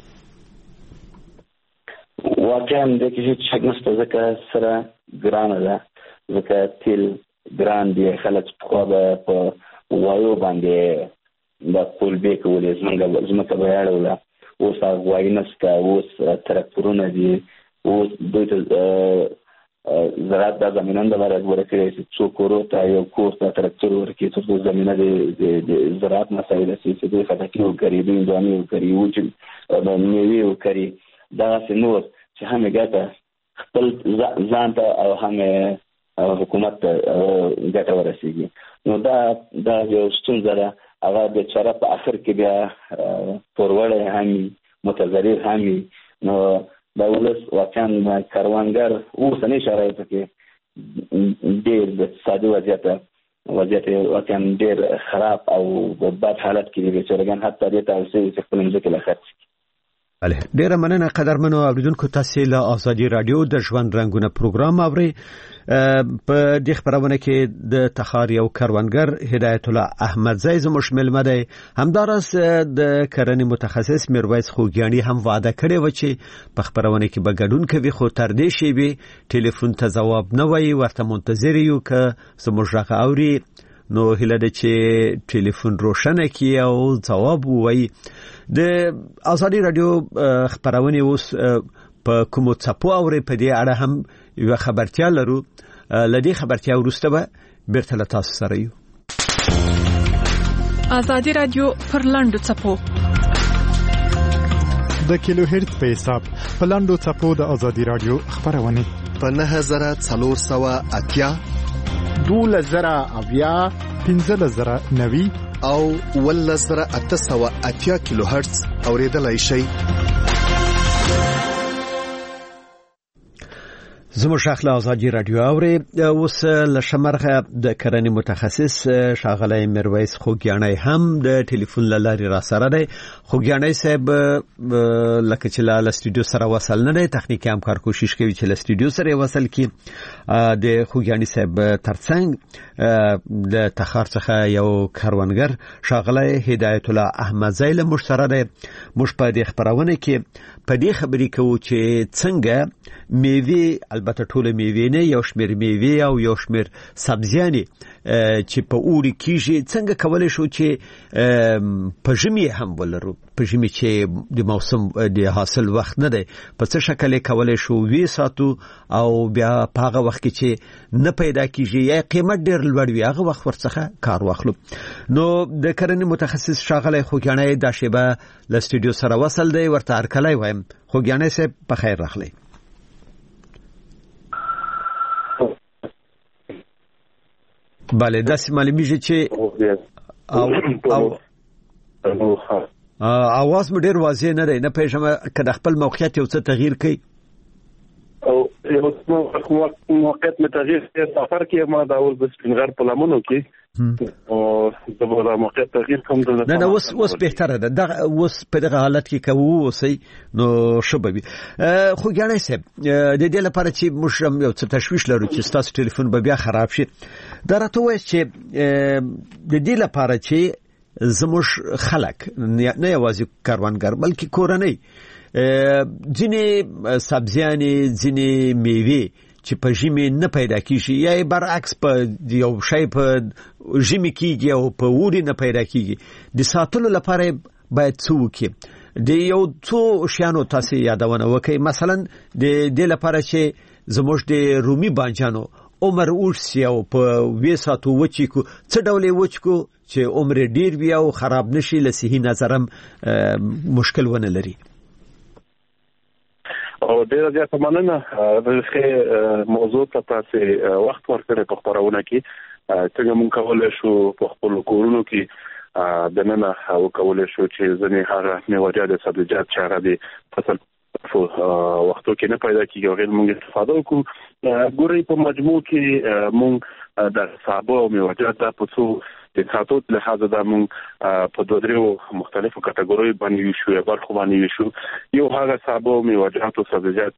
واقعا د کې چې څنګه ځکه سره ګرانه ده ځکه تل ګران دي خلک په وایو باندې د پول به کولې زموږ په اړه ولا اوس هغه نسته اوس ترکتورونه دي اوس د زراعت د زمینه د لپاره ورکړي چې څو کورته یو کورته ترکتور ورکړي چې زمینه د زراعت مسایل چې د خلکو غریبي ځواني کوي او چې د میوه کوي دا څنګه چې هم ګټه خپل ځان ته او هم حکومت ته ګټه ورسیږي نو دا یو ستونزه ده هغه د چاره په اخر کې بیا پرورړې هم متضرر هم نو دا ولس واقعا کاروانګر اوس نه شرایط کې ډېر د اقتصادي وضعیت واقعا ډېر خراب او په بد حالت کې دي چې رګن حتی د تاسو چې خپل ځکه لخت ډیره مننه قدرمنو اوریدونکو تاسو له آزادي رادیو د ژوند رنگونه پروګرام اوري په دې خبرونه کې د تخار یو کاروانګر هدایت الله احمدزی زموږ شامل مده همدارس د کرنې متخصص میرویس خوګیانی هم وعده کړی و چې په خبرونه کې به ګډون کوي خو تر دې شی به ټلیفون ته جواب نه وایي ورته منتظر یو ک زموږ راغ اوري نو هله د چې ټلیفون روشنه کی او جواب وایي د آزادي رادیو خبرونه اوس په کومو څپو اوري په دې اړه هم یو خبرتیا لرو لدی خبرتیا ورسته به بیرته تاسو سره یو آزادي رادیو پر لاندو څپو د کیلو هرتز په حساب په لاندو څپو د آزادي رادیو خبرونه په 9480 2000 1590 او 1880 کیلو هرتز اوریدلای شئ. زموږ شاخله آزادي رادیو اوري اوس لشمرغه د کرنې متخصص شاغلی میرویس خوګیانی هم د ټلیفون لاري را سره دی. خوګیانی صاحب لکه چې له استودیو سره وصل نه دی تخنیکی همکار کوشش کوي چې له استودیو سره وصل کی د خوګیانی صاحب ترڅنګ د تخار څخه یو کاروانګر شاغلی هدایت الله احمدزی له مشتره دی. مش په دې خبرونه کې په دې خبرې کوو چې څنګه میوه البته ټول میوه نه یو شمیر میوه او یو شمیر سبزیانې چې په اوري کېږي څنګه کولای شو چې په ژمي هم ولرو په ژمي چې د موسم د حاصل وخت نه دی په څه شکل کولای شو وی ساتو او بیا په هغه وخت کې چې نه پیدا کېږي یا قیمت ډیر لوړ وي هغه وخت ورڅخه کار واخلو. نو د کرنې متخصص شاغلی خوګیانی د شیبه له استودیو سره وصل دی ورته هرکلی وایم. خوګیانی صاحب په خیر راغلی. بله داسې معلومیږي چې اواز مې ډیر واضح نه دی نه پېژنم که د خپل موقعیت یو څه تغییر کوي او یو موقعیت مې تغییر کړ سفر کې ما دا اول د سپینغر په لمنو کې او دا موقعیت تغییر کوم نه اوس بهتره ده دا اوس په دغه حالت کې کوو اوسې نو شوبوي. خو ګڼای صاحب د دې لپاره چې موږ یو څه تشویش لرو چې تاسو ټلیفون به بیا خراب شي دا راته وایي چې د دې لپاره چې زموږ خلک نه یوازې کاروانګر بلکې کورنۍ ځینې سبزیانې ځینې میوې چې په ژمي نه پیدا کیږي یا برعکس په یو شی په ژمي کېږي او په اوړي نه پیدا کیږي د ساتلو لپاره باید څه وکړي د یو څو شیانو تاسو یادونه وکړئ مثلا د دې لپاره چې زموږ د رومي بانجانو عمر اوسي او په وېساتو وچی کو څه ډول وچ کو چې عمر ډیر وي او خراب نشي له صحي نظرم مشکل ونه لري. او ډیره زیاته مننه د موضوع ته تاسو وخت ورکړی په خبرونه کې څنګه مونږ کولای شو په خپل کورونو کې د نن او کولای شو چې ځنې هغه میوه‌جات د سبزیجات چې هغه د فصل وختو کې نه پیدا کیږي او غیر مونږ استفاده وکړو. ګوري په مجموع کې مونږ د سابه او میوه‌جات په څو د ساتو له حاضر د مونږ په دوه درو مختلفو کټګوریو باندې وشو برخو باندې وشو. یو هغه سابه او میوه‌جات او سبزیجات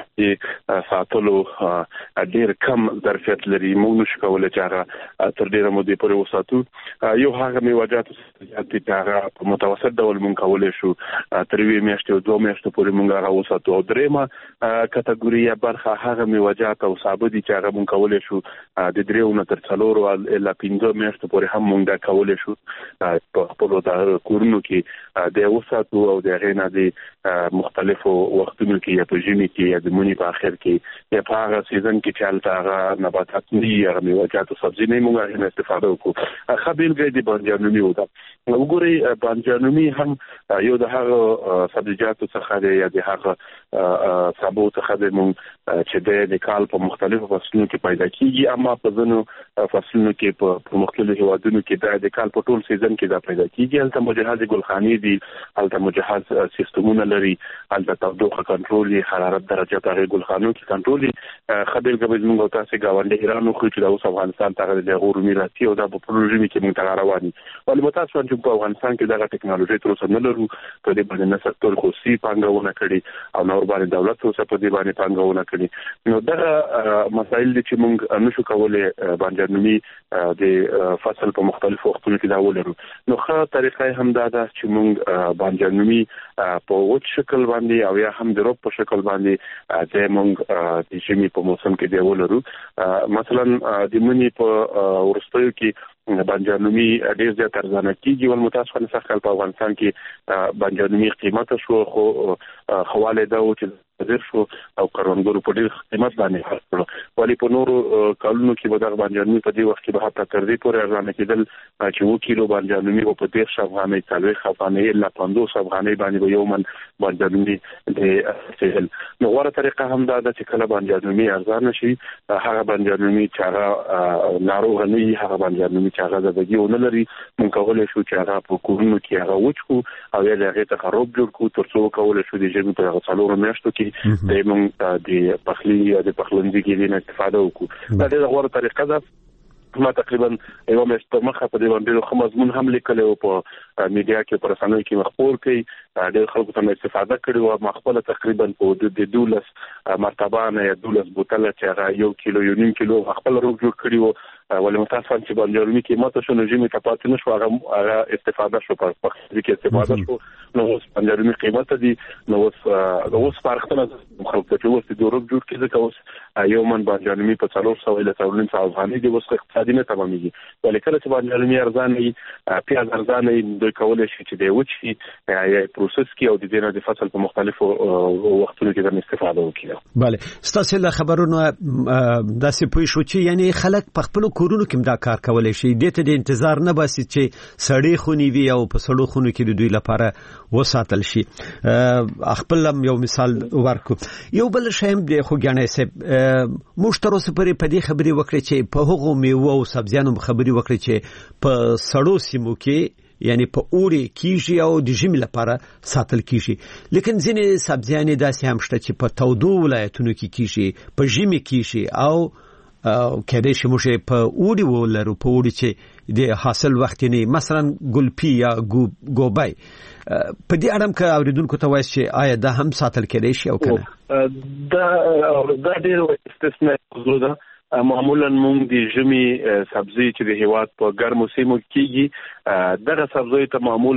چې ساتلو ډیر کم ظرفیت لري مونږ نشو کولای چې هغه تر ډیره مودې پورې وساتو. یو هغه میوه‌جات او سبزیجات چې هغه په متوسط ډول مونږ کولای شو تر 2 میاشتې او 2 میاشتې پورې مونږ هغه وساتو. او دریمه کټګوري برخه هغه میوه‌جات او سابه دي چې هغه مونږ کولای شو د 3 نه تر 4 الا 5 میاشتې پورې هم مونږ دا کولای شو په خپل د کورونو کې د وساتو او د غینا د مختلفو وختونو کې یا په ژمي کې یا د منی په اخر کې یا په هغه سیزن کې چې هلته هغه نباتات نه یا میوه‌جات او سبزي نه مونږ هغه استفاده وکړو. خبرګ د بانجانومي ودا وګوري بانجانومي هم یو د هغه سبزیجاتو څخه دی یا د هغه سابو څخه دی مونږ چې د کال په مختلفو فصلونو کې پیدا کیږي اما په ځینو فصلونو کې په مختلفو هوادونو کې د کال په ټول سیزن کې دا پیدا کیږي. هلته مجهز ګلخاني دي، هلته مجهز سیستمونه لري، هلته تودوخه کنټرول، حرارت درجه په ګلخانو کې کنټرول. خبرګ به موږ تاسو غونډه ایران خو چې د اوس افغانستان ته د غورمي راځي او د پروژې کې موږ رواني ولې متاسف چې په افغانستان کې دغه ټکنالوژي تر اوسه نه لرو. په دې باندې نه سکتور خو سي پانګونه کړي او نور باندې دولت اوسه په دې باندې پانګونه کړي. نو دغه مسایل دي چې موږ نشو کولای بانجانومي د فصل په مختلفو وختونو کې دا ولرو. نو ښه طریقه هم دا ده چې موږ بانجانومي په وچ شکل باندې او یا هم د روب په شکل باندې د موږ د ژمي په موسم کې دی ولرو. مثلا د منی په ورستیو کې بانجانومي ډیر زیات ارزانه کیږي ول متاسفانه څخه په افغانستان کې بانجانومي قیمت شو خو حواله دا و چې ډیر شو او کروندګرو په ډیر قیمت باندې خرڅ ولی په نورو کلونو کې به د بانجانومي په دې وخت کې به حتی تر دې پورې ارزانه کېدل چې 1 کیلو بانجانومي په 10 افغانۍ 40 افغانۍ الا 50 افغانۍ باندې یو من بانجانومي د سهل. نو غوړه طریقه هم دا چې کله بانجانومي ارزانه شي هغه بانجانومي چې هغه ناروغ نه وي هغه بانجانومي چې هغه د بګیونه لري مونږ کولای شو چې هغه په کورونو کې هغه وچو او یا هغه ته خراب جوړ کو ترڅو کولای شو د ژمي په هغه څلور میاشتو کې د مونږ د پخلی یا د پخلنځي کې نه استفاده وکړو. دا د غوړه طریقه ده. ما تقریبا یو میاشت په مخه په دې باندې خو مضمون هم لیکل او په میډیا کې پر رسنیو کې مخبور کړي ډېر خلکو ته استفاده کړي او مخبل تقریبا په د 12 مرتبه نه یا 12 بوتله چې هغه 1 کیلو 1.5 کیلو خپل روغ جوړ کړي ولې متاسفانه چې بانجانومي قیمت شو نو ژمي ته پاتې نشو هغه استفاده شو په وخت کې استفاده شو نو اوس بانجانومي قیمت دي نو اوس فرقونه خلکو ته اوس د روغ جوړ کړي ځکه اوس یو من بانجانومي په 400 اله 400 افغانۍ دی اوس اقتصادي نه تمامېږي ولې کله چې بانجانومي ارزانه پیاز ارزانه دوی کولای شي چې د وچی یا پروسس کې او د دې د فصل په مختلفو وختونو کې د استفاده وکړي. bale ستاسو له خبرونو داسې پوه شو چې یعنی خلک په خپل کورونو کې دا کار کولای شي دته د انتظار نه باسي چې سړی خونی وي او په سړو خونو کې د دوی لپاره وساتل شي. خپل یو مثال ورکو یو بل شایم د خو غنې سه مشترو سپری په دې خبري وکړي چې په هغو میوه او سبزیانو خبري وکړي چې په سړو سیمو کې یعنی په اوري کیږي او د ژمي لپاره ساتل کیږي لیکن ځینې سبزیانې داسې هم شته چې په تودو ولایتونو کې کیږي په ژمي کیږي او کله چې موږ په اوري ولرو په اوري چې د حاصل وخت نه مثلا ګلپی یا ګوبای په دې اړه که اوریدونکو ته وایي چې آیا دا هم ساتل کېدای شي او کنه دا ډېر استثناء موضوع ده. معمولا مونږ د ژمي سبزی چې د هیواد په ګرمو سیمو کېږي دغه سبزی ته معمولا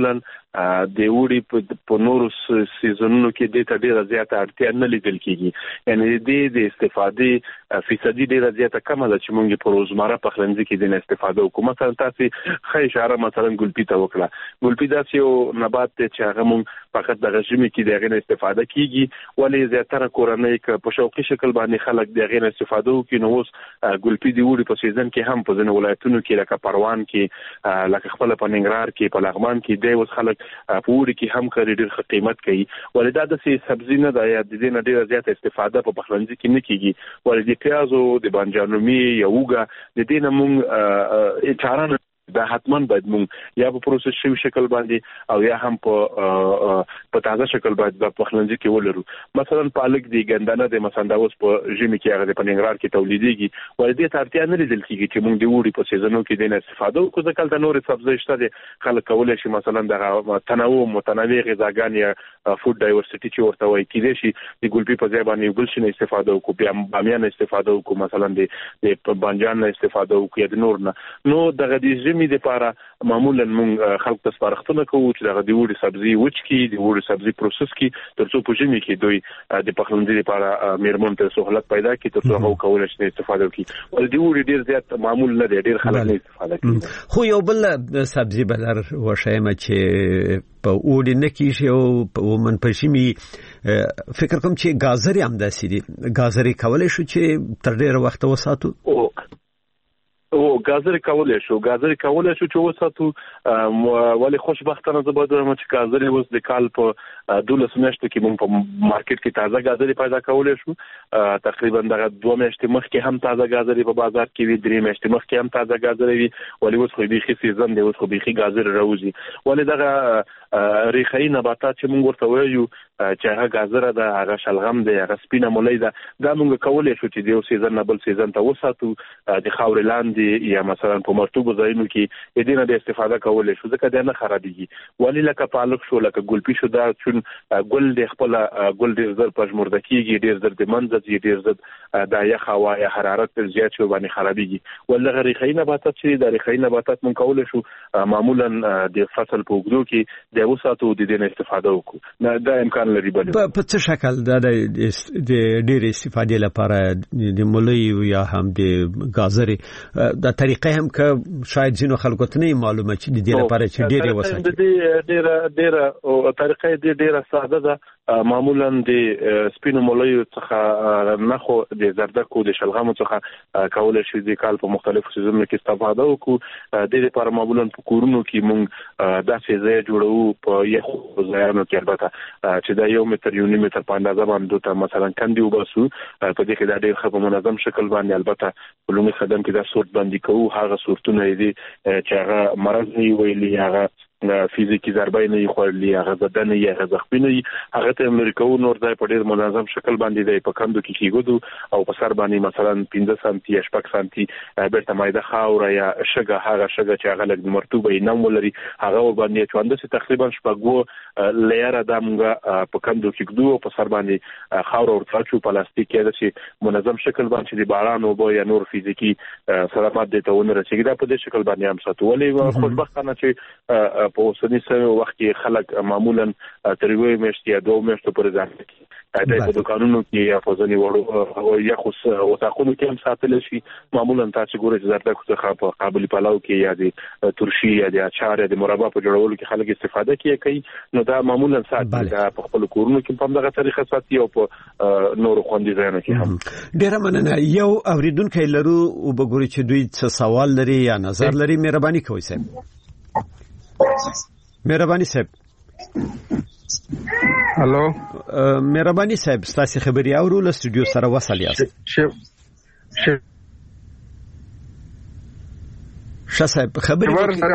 د وړي په نورو سیزونونو کې د ته ډیره زیاته اړتیا نه لیدل کیږي یعنی د استفادې فیصدي ډیره زیاته کمه ده چې موږ په روزمره پخلنځي کې د استفاده وکړو. مثلا تاسو خې اشاره مثلا ګلپي ته وکړه. ګلپي دا یو نبات دی چې هغه موږ فقط د غشمې کې دغه استفاده کیږي ولې زیاتره کورنۍ ک په شوقي شکل باندې خلک دغه استفاده کوي. نو اوس ګلپي دی وړي په سیزن کې هم په ځینو ولایتونو کې لکه پروان کې لکه خپل په ننګرهار کې په لغمان کې د اوس خلک په وړي کې هم خرید قیمت کوي ولې دا د سبزی نه د دې نه ډیره زیاته استفاده په پخلنځي کې نه کیږي ولې د پیازو د بانجانومي یوګه د دې نه موږ چارانه دا حتمان باید مونږ یا په پروسس شوی شکل باندې او یا هم په تازه شکل باندې د پخلنځي کې ولرو. مثلا پالک دی ګندنه د مسنده اوس په ژمي کې هغه د پننګرار کې تولیدېږي ولې دې ترتیا نه لیدل کیږي چې مونږ د وړي په سیزنو کې د استفاده وکړو. ځکه د نور سبزی شته د خلک کولای شي مثلا د تنوع متنوع غذاګان یا فود ډایورسيټي چې ورته وایي کېدای شي د ګلپي په ځای باندې ګل شنه استفاده وکړو بیا بامیان استفاده وکړو مثلا د بانجان استفاده وکړو یا د نور نه. نو دغه د می د لپاره معمولا موږ خلک ته سپارښتنه کوو چې دغه د وړي سبزي وچ کی د وړي سبزي پروسس کی ترڅو په ژمي کې دوی د پخلنځي لپاره میرمن ته سہولت پیدا کړي ترڅو هغه کولای شي استفاده وکړي. ول د وړي ډیر زیات معمول نه دی ډیر خلک نه استفاده کوي. خو یو بل سبزي بدر وشایم چې په وړي نه کیږي او ومن په ژمي فکر کوم چې گازري هم داسې دي گازري کولای شو چې تر ډیره وخت وساتو. گازري کولای شو چې وساتو ولې خوشبختانه زبردست چې گازري اوس د کال په 12 میاشتو کې موږ په مارکیټ کې تازه گازري پیدا کولای شو. تقریبا دغه 2 میاشتې مخکې هم تازه گازري په بازار کې وي 3 میاشتې مخکې هم تازه گازري وي ولې اوس خو بيخي سیزن دی اوس خو بيخي گازري راوځي ولې دغه ریخي نباتات چې موږ ورته وایو چې هغه گازره ده هغه شلغم ده هغه سپینه مولای ده دا موږ کولای شو چې د یو سیزن نه بل سیزن ته وساتو د خاور لاندې یا مثلا په مرطوبه ځایونو کې د دې نه د استفاده کولای شو ځکه دا نه خرابېږي. ولې لکه پالک شو لکه ګلپي شو دا چون ګل د خپل ګل ډیر زر پژمرده کیږي ډیر زر د منځ ډیر زر د یخ هوا یا حرارت پر زیات شو باندې خرابېږي. ولې غریخي نباتات چې د غریخي نباتات موږ کولای شو معمولا د فصل په وګړو کې د وساتو د دې نه استفاده وکړو. دا امکان په څه شکل د ډېر استفادې لپاره د مولای یا هم د گازري د طریقې هم که شاید ځینو خلکو ته نه معلومه چې د دې لپاره چې ډېر وساتي ډېر او طریقې ډېر ساده ده. معمولا د سپینو مولای څخه نه خو د زردکو د شلغمو څخه کولای شي د کال په مختلفو سیزنونو کې استفاده وکړو. د لپاره معمولا په کورونو کې موږ داسې ځای جوړو په یخو ځایونو کې البته چې دا 1 متر 1 متر په اندازه باندې ته مثلا کندي وباسو په دې کې دا ډېر په منظم شکل باندې البته په لومړي قدم کې دا صورت باندې کوو هغه صورتونه دي چې هغه مرض نه ویلي هغه فزیکی ضربه نه خورلي هغه بدن یې هغه زخمي هغه ته امریکا نور ځای په ډېر منظم شکل باندې دی په کندو کې کیږي او په سر باندې مثلا 15 سانتي یا 6 سانتي بیرته مایده خاور یا شګه هغه شګه چې هغه لګ مرطوبه نه مولري هغه باندې چوندې تقریبا شپږو لیر د موږ په کندو کې ګدو په سر باندې خاور او څاڅو پلاستیک کې چې منظم شکل باندې د باران او بو یا نور فزیکی سلامت دي ته ونه رسیدي په دې شکل باندې هم ساتو. ولې خوشبختانه چې په اوسنی وخت کې خلک معمولا تر 2 میاشتې یا 2 میاشتو پورې ځان کوي د دکانونو کې یا په ځینې وړو یا خو وساخونو کې هم ساتل شي. معمولا تاسو ګورئ چې زردکو څخه په قابل پلاو کې یا د ترشي یا د اچار یا د مربا په جوړولو کې خلک استفاده کوي. نو دا معمولا ساتي دا په خپل کورونو کې په دغه طریقه ساتي او په نورو خوندې ځایونو کې هم. ډیره مننه. یو اوریدونکو لرو او وګورئ چې دوی څه سوال لري یا نظر لري مهرباني کوئ صاحب. مهرباني صاحب. هالو مهرباني صاحب ستاسو خبري اورو له استودیو سره وصل یاست. صاحب خبري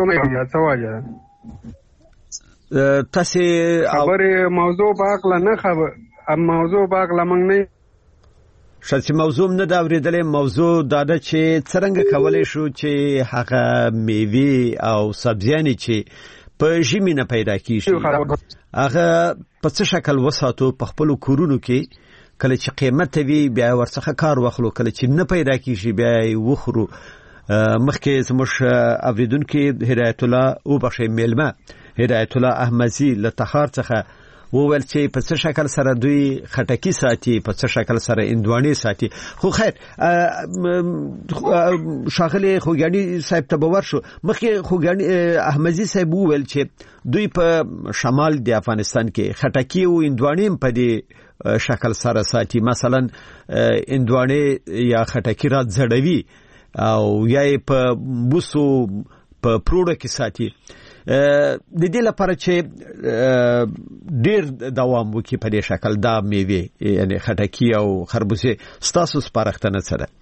تاسو خبره موضوع باغله نه خبر موضوع باغله موږ نه شته موضوع نه دا ورېدلې موضوع دا ده چې څنګه کولای شو چې هغه میوه او سبزیانې چې په ژمي نه پیدا کیږي هغه په څه شکل وساتو په خپل کورونو کې کله چې قیمت وي بیا ورڅخه کار واخلو کله چې نه پیدا کیږي بیا وخورو. مخکې زموږ اوریدونکو هدایت الله او بخښي میلمه هدایت الله احمدی له تخار څخه وویل چې په څه شکل سره دوی خټکی ساتي، په څه شکل سره اندواني ساتي. خو خیر شاغله خوګانی صاحب ته باور شو. مخکې خوګانی احمدی صاحب وویل چې دوی په شمال د افغانستان کې خټکی او اندواني په دې شکل سره ساتي. مثلا اندواني یا خټکی را زړوي او یا په بوسو په پروړه کې ساتي. د دې لپاره چې ډیر دوام وکړي په دې شکل دا میوه یعنی خټکی او خربوزه ستاسو سپارښتنه څه ده؟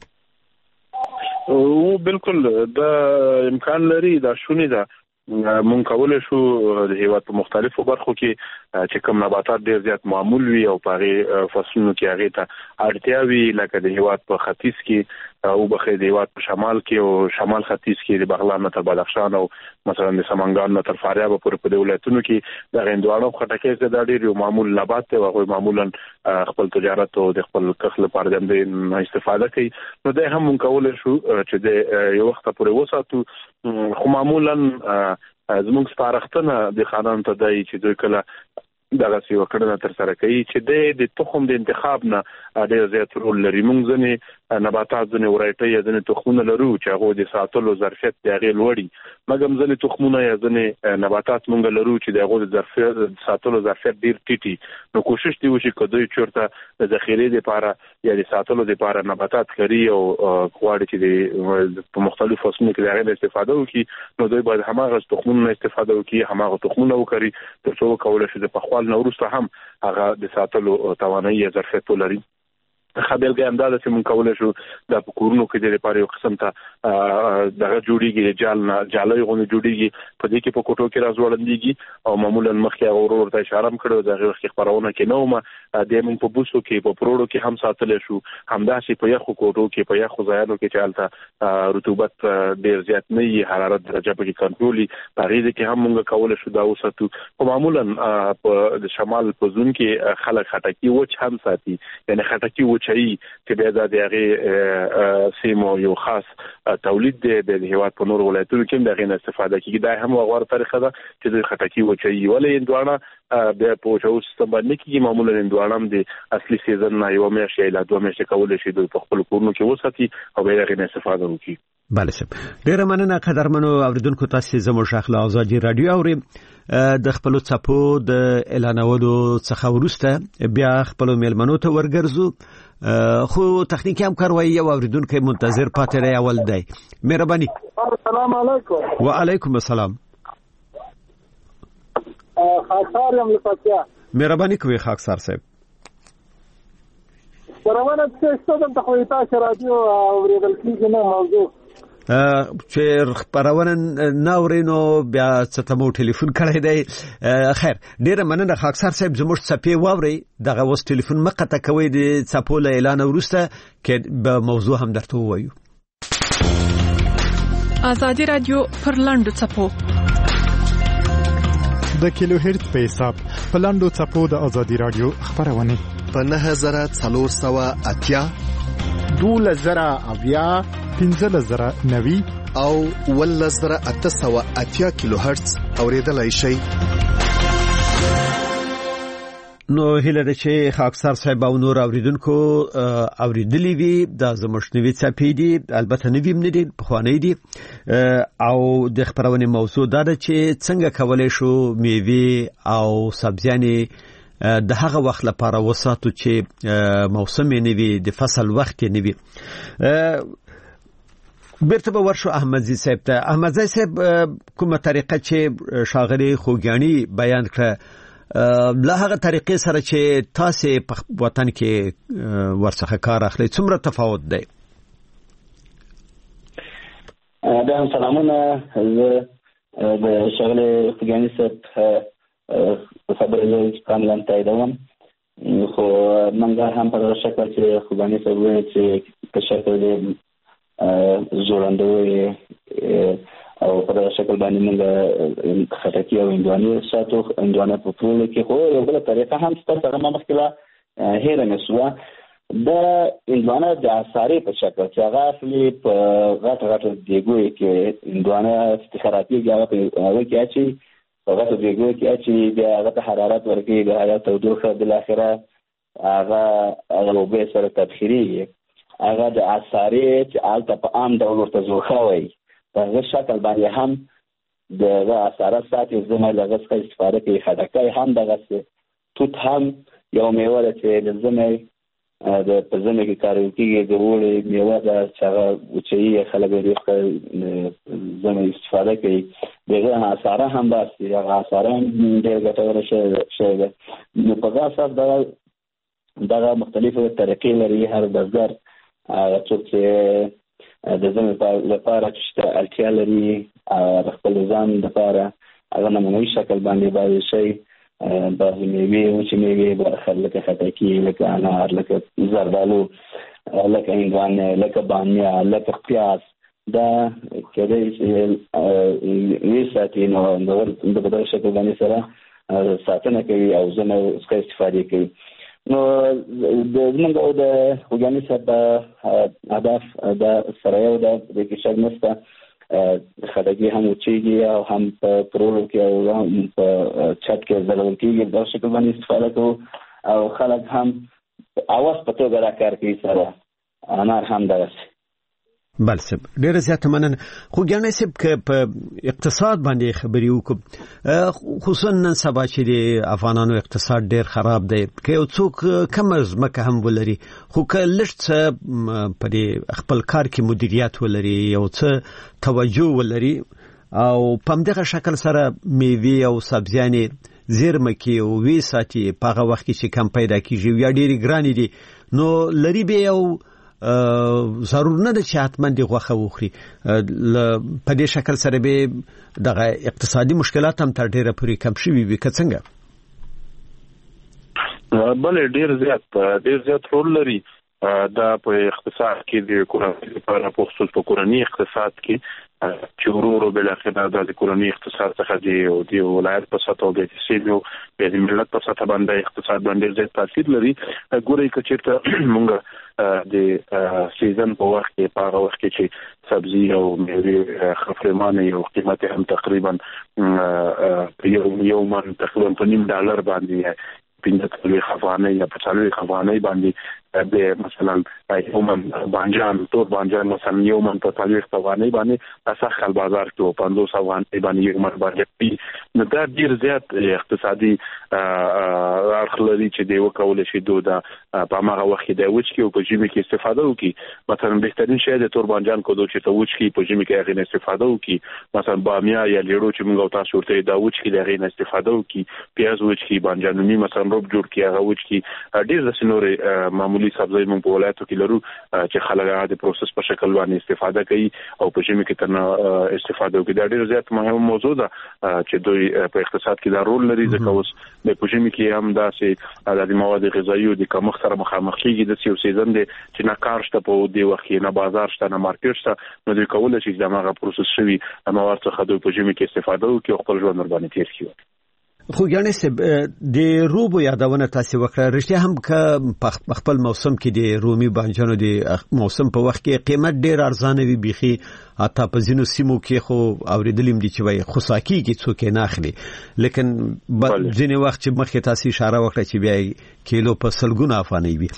او بالکل دا امکان لري، دا شونې ده. مونږ کولای شو د هیواد په مختلفو برخو کې چې کوم نباتات ډیر زیات معمول وي او په فصلونو کې هغه ته اړتیا وي، لکه د هیواد په ختیځ کې او بخې د هیواد په شمال کې او شمال ختیځ کې د بغلان نه تر بدخشان او مثلا د سمنګان نه تر فاریاب پورې په ولایتونو کې د غندوانو خټکې زده ډیر یو معمول نبات دی او معمولا خپل تجارت او د خپل کسب لپاره د استفاده کوي. نو دا هم مونږ کولای شو چې د یو وخت پورې وساتو. خو معمولا زموږ سپارښتنه د خانان ته دی چې دوی کله دغه څه وکړنه تر سره کوي چې د تخم د انتخاب نه ډېر زیات رول لري. موږ ځنې نباتات ځنې ورایټي یا ځنې تخمونه لرو چې هغه د ساتلو ظرفیت د هغې لوړي، مګر ځنې تخمونه یا ځنې نباتات موږ لرو چې د هغه د ساتلو ظرفیت ډېر ټیټي. نو کوشش دی وشي که دوی چېرته د ذخیرې دپاره یا د ساتلو دپاره نباتات لري او غواړي چې په مختلفو فصلونو کې د هغې نه استفاده وکړي، نو دوی باید هماغه تخمونه نه استفاده وکړي، هماغه تخمونه وکري تر څو وکولی شي د پخوال نه وروسته هم هغه د ساتلو توانایي یا ظرفیت ولري. خبرګه اندازه چې مونږ کولای شو د کورونو کې د لپاره یو قسم ته دغه جوړیږي، جالۍ غونې جوړیږي، په دې کې په کوټو کې راځوړندېږي او معمولا مخکې هغه ورور ته اشاره کړو دغه وخت خبرونه کې نو ما د مونږ په بوسو کې په پروړو کې هم ساتل شو، همداسې په یخو کوټو کې په یخو ځایونو کې چې هلته رطوبت ډېر زیات نه وي، حرارت درجه پکې کنټرولي، په هغې کې هم مونږ کولای شو دا وساتو. خو معمولا په شمال په زون کې خلک خټکي وچ هم ساتي، یعنی خټکي وچ چې بیا د هغې سیمو یو خاص تولید دی د هیواد په نور ولایتونو کې هم د هغې نه استفاده کېږي. دا هم غوره طریقه ده چې دوی خټکي وچوي. ولې هندوانه بیا په وچو سیستم باندې کېږي، معمولا هندوانه هم د اصلي سیزن نه یوه میاشت یا 2 میاشتې کولی شي دوی په خپلو کورونو کې وساتي او بیا د هغې نه استفاده وکړي. بله صاحب، ډېره مننه قدرمنو اوریدونکو، تاسې زموږ غږ له ازادي راډیو اورئ. د خپلو څپو د اعلانولو څخه وروسته بیا خپلو میلمنو ته ورګرځو، خو تخنیکی همکار وایي یو اوریدونکی منتظر پاتې دی اول دی. مهرباني. السلام علیکم. وعلیکم السلام. خاکسار یم لپاتیا. مهرباني کوي خاکسار صاحب. سرمانه چې ستاسو ته خو تاسو راډیو اوریدل کیږي نو موضوع چې خبرونه ناورینو بیا ستمو ټلیفون کړی دی. خیر ډیره مننه خاکسار صاحب، زموږ صفې واوري دغه وس ټلیفون مقطع کوي د صفو له اعلان وروسته کې به موضوع هم درته وایو. ازادي رادیو پر لاندو صفو د کیلو هرتز په حساب په لاندو صفو د ازادي رادیو خبرونه په 9480 2000 1590 او 1880 کیلو هرتز اوریدلای شي. نو هله د چې خاکسار صاحب او نور اوریدونکو اوریدلی وی د زموږ نوې صفې دي، البته نوې نه دي، پخوانۍ دي، او د خبرونه موضوع دا ده چې څنګه کولای شو میوه او سبزیانې د هغه وخت لپاره وساتو چې موسم نه وي، د فصل وخت نه وي. بیرته به ورشو احمدزی صاحب ته. احمدزی صاحب کومه طریقه چې شاغلی خوګانی بیان کړه له هغه طریقې سره چې تاسو په وطن کې ورڅخه کار اخلي څومره تفاوت دی؟ دا سلامونه، زه د شاغلی خوګانی صاحب خبرې کاملا تاییدوم. خو منګه هم په شکل چې خوګانی صاحب وایي چې په شکل زوړندوي او په دغه شکل باندې موږ خټکي او هندواني ساتو. هندوانه په ټول کې خو یو بل طریقه هم ستاسو سره مخکله هیره نشوه. د هندوانه د اثارې په شکل چې هغه اصلي په غټ دیګوي کې هندوانه استخراجي هغه کې اچي هغه ته دیګو کې چې بیا هغه حرارت ورکړي د حالت تودوخه بل اخره هغه به سره تبخیری هغه د اثاري چې الته په عام ډول ورته زوخه وي په هغه شکل باندې هم د اثارات ساتي زموږ لږه څخه استفاده کوي خټکای هم دغه توت هم یو میوه ده چې د زموږ د په زموږ کې کارول کېږي د وړي میوه ده چې هغه وچوي خلک یې زموږ استفاده کوي دغه اثاره هم باسي هغه اثاره هم ډېر ګټوره شی ده نو په هغه اساس دغه مختلفو طریقې لري هر بزګر څوک چې د زموږ لپاره چې اړتیا لري د خپل ځان لپاره هغه نمونهي شکل باندې باید شي بعضې میوې وچې میوې برخه لکه خټکي لکه انار لکه زردالو لکه هندوانه لکه بامیه لکه پیاز دا کېدای شي وساتي نو د بدل شکل باندې سره ساتنه کوي او زموږ څخه استفاده کوي نو زموږ د خوږیاڼي صاحب هدف د سره یو د کې شک نشته خټکي هم وچېږي او هم په پرولو کې او هم په چت کې ځلول کېږي دا شکل باندې استفاده کوو او خلک هم اواز په توګه دا کار کوي سره انار هم دغسې بل سب ډېر زیات مننه خو ګڼه سب ک په اقتصاد باندې خبرې وکړو خصوصا نن سبا چې د افغانانو اقتصاد ډېر خراب دی که یو څوک کم ځمکه هم ولري خو که لږ څه په خپل کار کې مدیریت ولري یو څه توجه ولري او په همدغه شکل سره میوې او سبزیانې زیرمه کې وې ساتي په هغه وخت کې چې کم پیدا کېږي یا ډېرې ګرانې دي نو لري به یو ضرور نه ده چې حتما دی غوښه وخوري په دې شکل سره به دغه اقتصادي مشکلات هم تر ډیره پورې کم شوي وي که څنګه بل ډیر زیات رول لري دا په اقتصاد کې د کورنۍ لپاره په خصوص په کورنۍ اقتصاد کې چې ورو بل اخر د کورنۍ اقتصاد څخه دی ولایت په سطح او د سیمو په ملت په سطح باندې اقتصاد باندې زیات تاثیر لري ګورې کچېرته مونږ د سیزن په وخت کې په هغه وخت کې چې سبزی او میوې خفرمانه یو قیمت هم تقریبا یو من تقریبا په $9 باندې پینځه خفانه یا 50 خفانه باندې د مثلا یومن بانجان تور بانجان مثلا یومن په 40 خفانه باندې اساس بازار کې 500 خفانه باندې یومن باندې نو دا ډیر زیات اقتصادي اخلري چې دی وکول شي دوه په هغه وخت د وچ کې او په جیمه کې استفاده وکي مثلا بهترین شی د تور بانجان کو دوه چې ته وچ کې په جیمه کې هغه استفاده وکي مثلا بامیه یا لیړو چې موږ تاسو ورته دا وچ کې هغه استفاده وکي پیاز وچ کې بانجانونی مثلا روب جوړ کې هغه وچ کې ډیر د سنوري معمولی سبزی مونږ په ولایتو کې لرو چې خلک د پروسس په شکل باندې استفاده کوي او په جیمه کې تنه استفاده کوي دا ډیر زیات مهمه موضوع ده چې دوی په اقتصاد کې دا رول لري ځکه اوس د پوجیمه کې هم داسې د مواد غذایی او د کمښت سره مخامخ کیږي د یو سیزن دی چې نه کار شته په دې وخت کې نه بازار شته نه مارکیټ شته نو دوی کولای شي دا هغه پروسس شوی مواد څخه د پوجیمه کې استفاده وکړي او خپل ژوند باندې تیر کړي خو ګڼه سب د روبو یادونه تاسو وکړه رښتیا هم که په خپل موسم کې د رومي بانجانو د موسم په وخت کې قیمت ډیر ارزانه وي بيخي حتی په ځینو سیمو کې خو اوریدلیم دي چې وای خصاکی کې څوک نه اخلي لیکن ځینې وخت چې مخکې تاسو اشاره وکړه چې بیا کیلو په سلګونه افغاني وي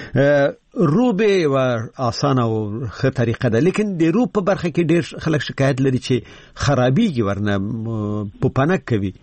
روبه و اسانه او ښه طریقه ده لیکن د روب په برخه کې ډیر خلک شکایت لري چې خرابيږي ورنه په پنک کوي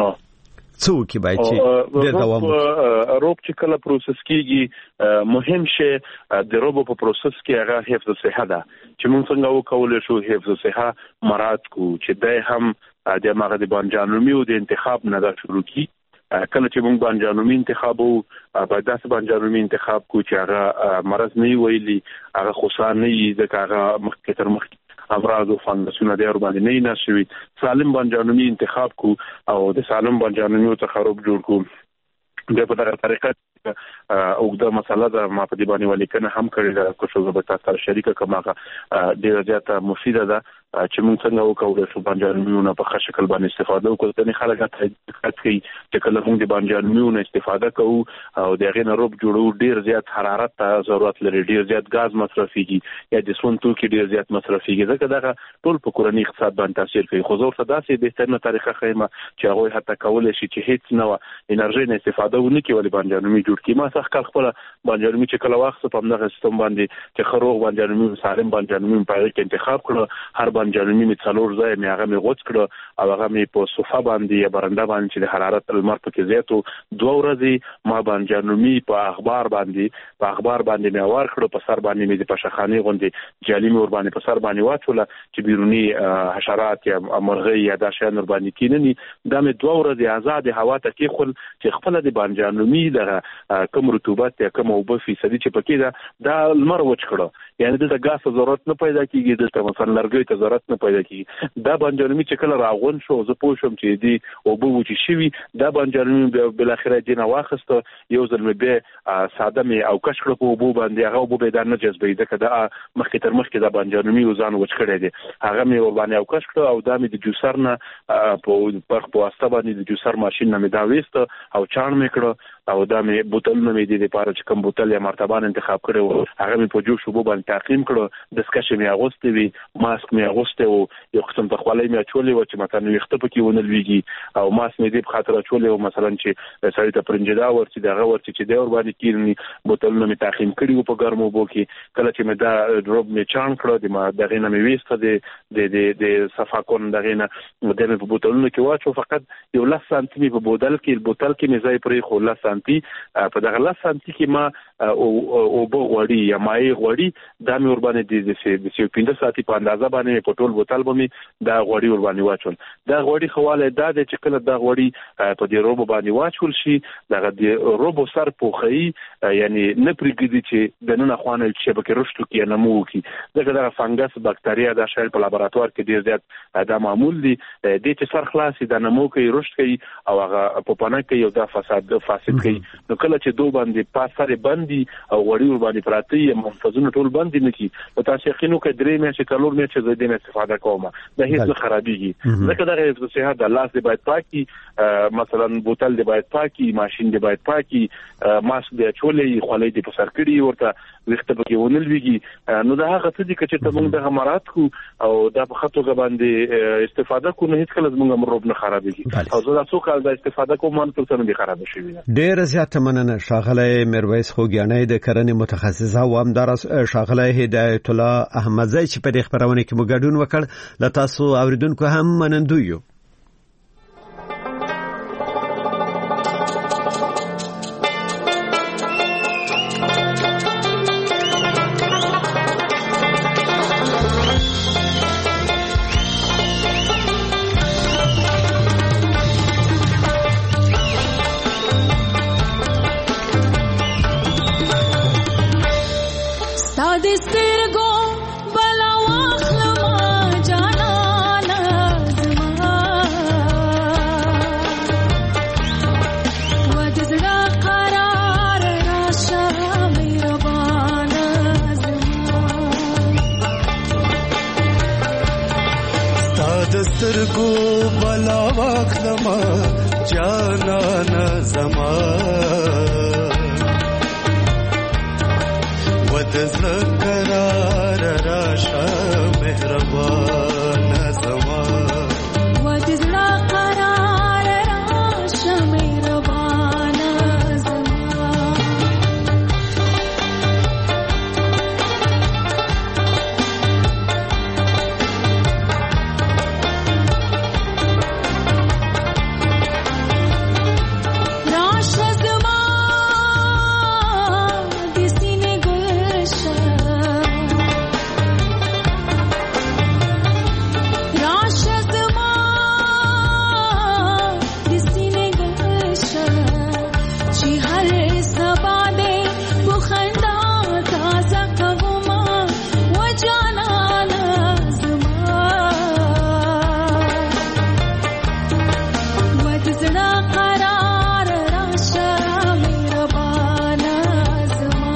څوک باید چې د دوام روب چې کله پروسس کیږي مهم شی د روب په پروسس کې هغه حفظ صحه ده چې موږ څنګه وکولای شو حفظ صحه مراد کو چې د هم د مغه د بانجانومي او د انتخاب نه دا شروع کی کله چې موږ بانجانومي انتخابو باید داسې بانجانومي انتخاب کو چې هغه مرض نه ویلي هغه خصان نه یي ځکه هغه مخکې تر مخکې امراض او فنګسونه د اورباندې نه نشوي سالم بانجانومي انتخاب کو او د سالم بانجانومي تخرب جوړ کو د په دغه طریقه او دا مسله ده ما په دې باندې ولیکنه هم کړی دا کوڅه به تاسو سره شریکه کومه ډیره زیاته مفیده ده چې موږ څنګه وکولای شو بانجانونه په ښه شکل باندې استفاده وکړو. ځینې خلک دقت کوي چې کله موږ د بانجانونه استفاده کوو او د هغې نه روب جوړو ډېر زیات حرارت ته ضرورت لري، ډېر زیات ګاز مصرفېږي یا د سون توکي ډېر زیات مصرفېږي، ځکه دغه ټول په کورني اقتصاد باندې تاثیر کوي. خو زه ورته داسې بهترینه طریقه ښیم چې هغوی حتی کولی شي چې هېڅ نه انرژۍ نه استفاده ونه کړي ولې بانجانومي جوړ کړي. ما سخت کال خپله بانجانومي چې کله واخیسته په همدغه سیستم باندې چې ښه روغ بانجانومي سالم بانجانومي په هغې کې انتخاب کړه. هر بانجانومي مې 4 ځایه مې هغه مې غوڅ کړه او هغه مې په صوفه باندې یا برنده باندې چې د حرارت لمر پکې زیات و 2 ورځې ما بانجانومي په اخبار باندې مې اوار کړه، په سر باندې مې د پشخانې غوندې جالي مې ور باندې په سر باندې واچوله چې بیروني حشرات یا مرغۍ یا دا شیان ور باندې کینني. دا مې 2 ورځې آزاد هوا ته کېښول چې خپله د بانجانومي دغه کم رطوبت یا کم اوبه فیصدي چې پکې ده دا لمر وچ کړه، یعنی د ګاز ضرورت نه پیدا کیږي، دلته مثلا لرګي ته ضرورت نه پیدا کیږي. دا بانجانومي چې کله راغون شو زه پوه شوم چې دی اوبه وچې شوي، دا بانجانومي بالاخره دې نه واخیسته، یو ځل مې بیا ساده مې او کش کړه په اوبو باندې، هغه اوبه به دا نه جذبوي ځکه دا مخکې تر مخکې دا بانجانومي ځان وچ کړی دی، هغه مې ور باندې او کش کړه او دا مې د جوسر نه په برق په واسطه باندې د جوسر ماشین نه مې دا ویسته او چاڼ مې کړه او دا مې بوتلونه مې د لپاره چې کوم بوتل یا مرتبان انتخاب کړی و هغه مې په جوش اوبو باندې تعقیم کړه، دستکشې مې اغوستې وي، ماسک مې اغوستی و، یو قسم ته خولۍ مې اچولې وه چې مثلا ویښته پکې ونه لویږي او ماسک مې دې په خاطر اچولې و مثلا چې سړي ته پرنجدا ورسي دغه ورسي چې دی ور باندې کېني. بوتلونه مې تعقیم کړي وو په ګرمو اوبو کې. کله چې مې دا ډروب مې چاڼ کړه دغې نه مې ویسته د صفاکون دغې نه د مې په بوتلونو کې واچو، فقط یو 10 سانتي مې په بوتل کې مې ځای پرېښو 10 سانتي. په دغه 10 سانتي کې ما اوبه غوړي یا مایع غوړي دا مې ور باندې د 15 ساعتي په اندازه باندې په ټول بوتل باندې دا غوړي ور باندې واچول. دا غوړي خواله دا د چې کله دا غوړي په دې روبو باندې واچول شي دغه د روبو سر پوخي یعنی نه پرېږدي چې د نن خوانه شبکې رشد کوي نمو کوي. دغه فنګس باکتریا دا شایل په لابراتوار کې ډیر زیات دا معمول دي د چې سر خلاصي د نمو کوي رشد کوي او هغه په پناه کې یو دا فاسد کوي. نو کله چې دوه باندې پاسره بندي او غوړي ور باندې پراته محفظونه ټول باندې نکی نو تاسو یقینو کې درې مې چې کلور مې چې زه دې استفاده کوم دا هیڅ خرابېږي ځکه دا د صحت د لاس دی باید پاکي، مثلا بوتل دی باید پاکي، ماشين دی باید پاکي، ماسک دی چولې خولې دی په سر کړی ورته وخت به کې ونل ویږي. نو دا هغه څه دي چې ته موږ د غمرات کو او دا په خطو باندې استفاده کو نه هیڅ کله موږ مروب نه خرابېږي او زه دا څو کال دا استفاده کوم نن څه نه خراب شي. ډېر زیات مننه شاغله میرویس خوګیانې د کرنې متخصصه او همدار شاغله هدایت الله احمدزی چې په دې خبرونه کې مګډون وکړ ل تاسو اوریدونکو هم منندو یو.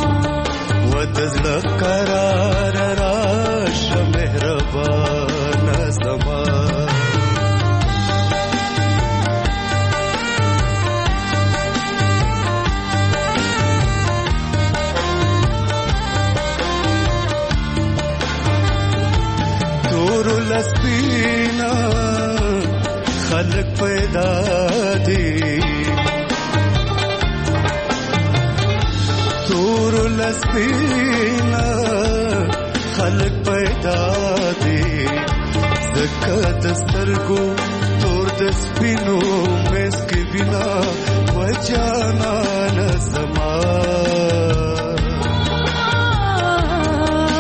قرار راشه مهربان تور لسپینا خلق پیدا دي تور لسپینا خلق پیدا دي زکه دسترګو تور د سپینو مس کې بنا وجانا نظما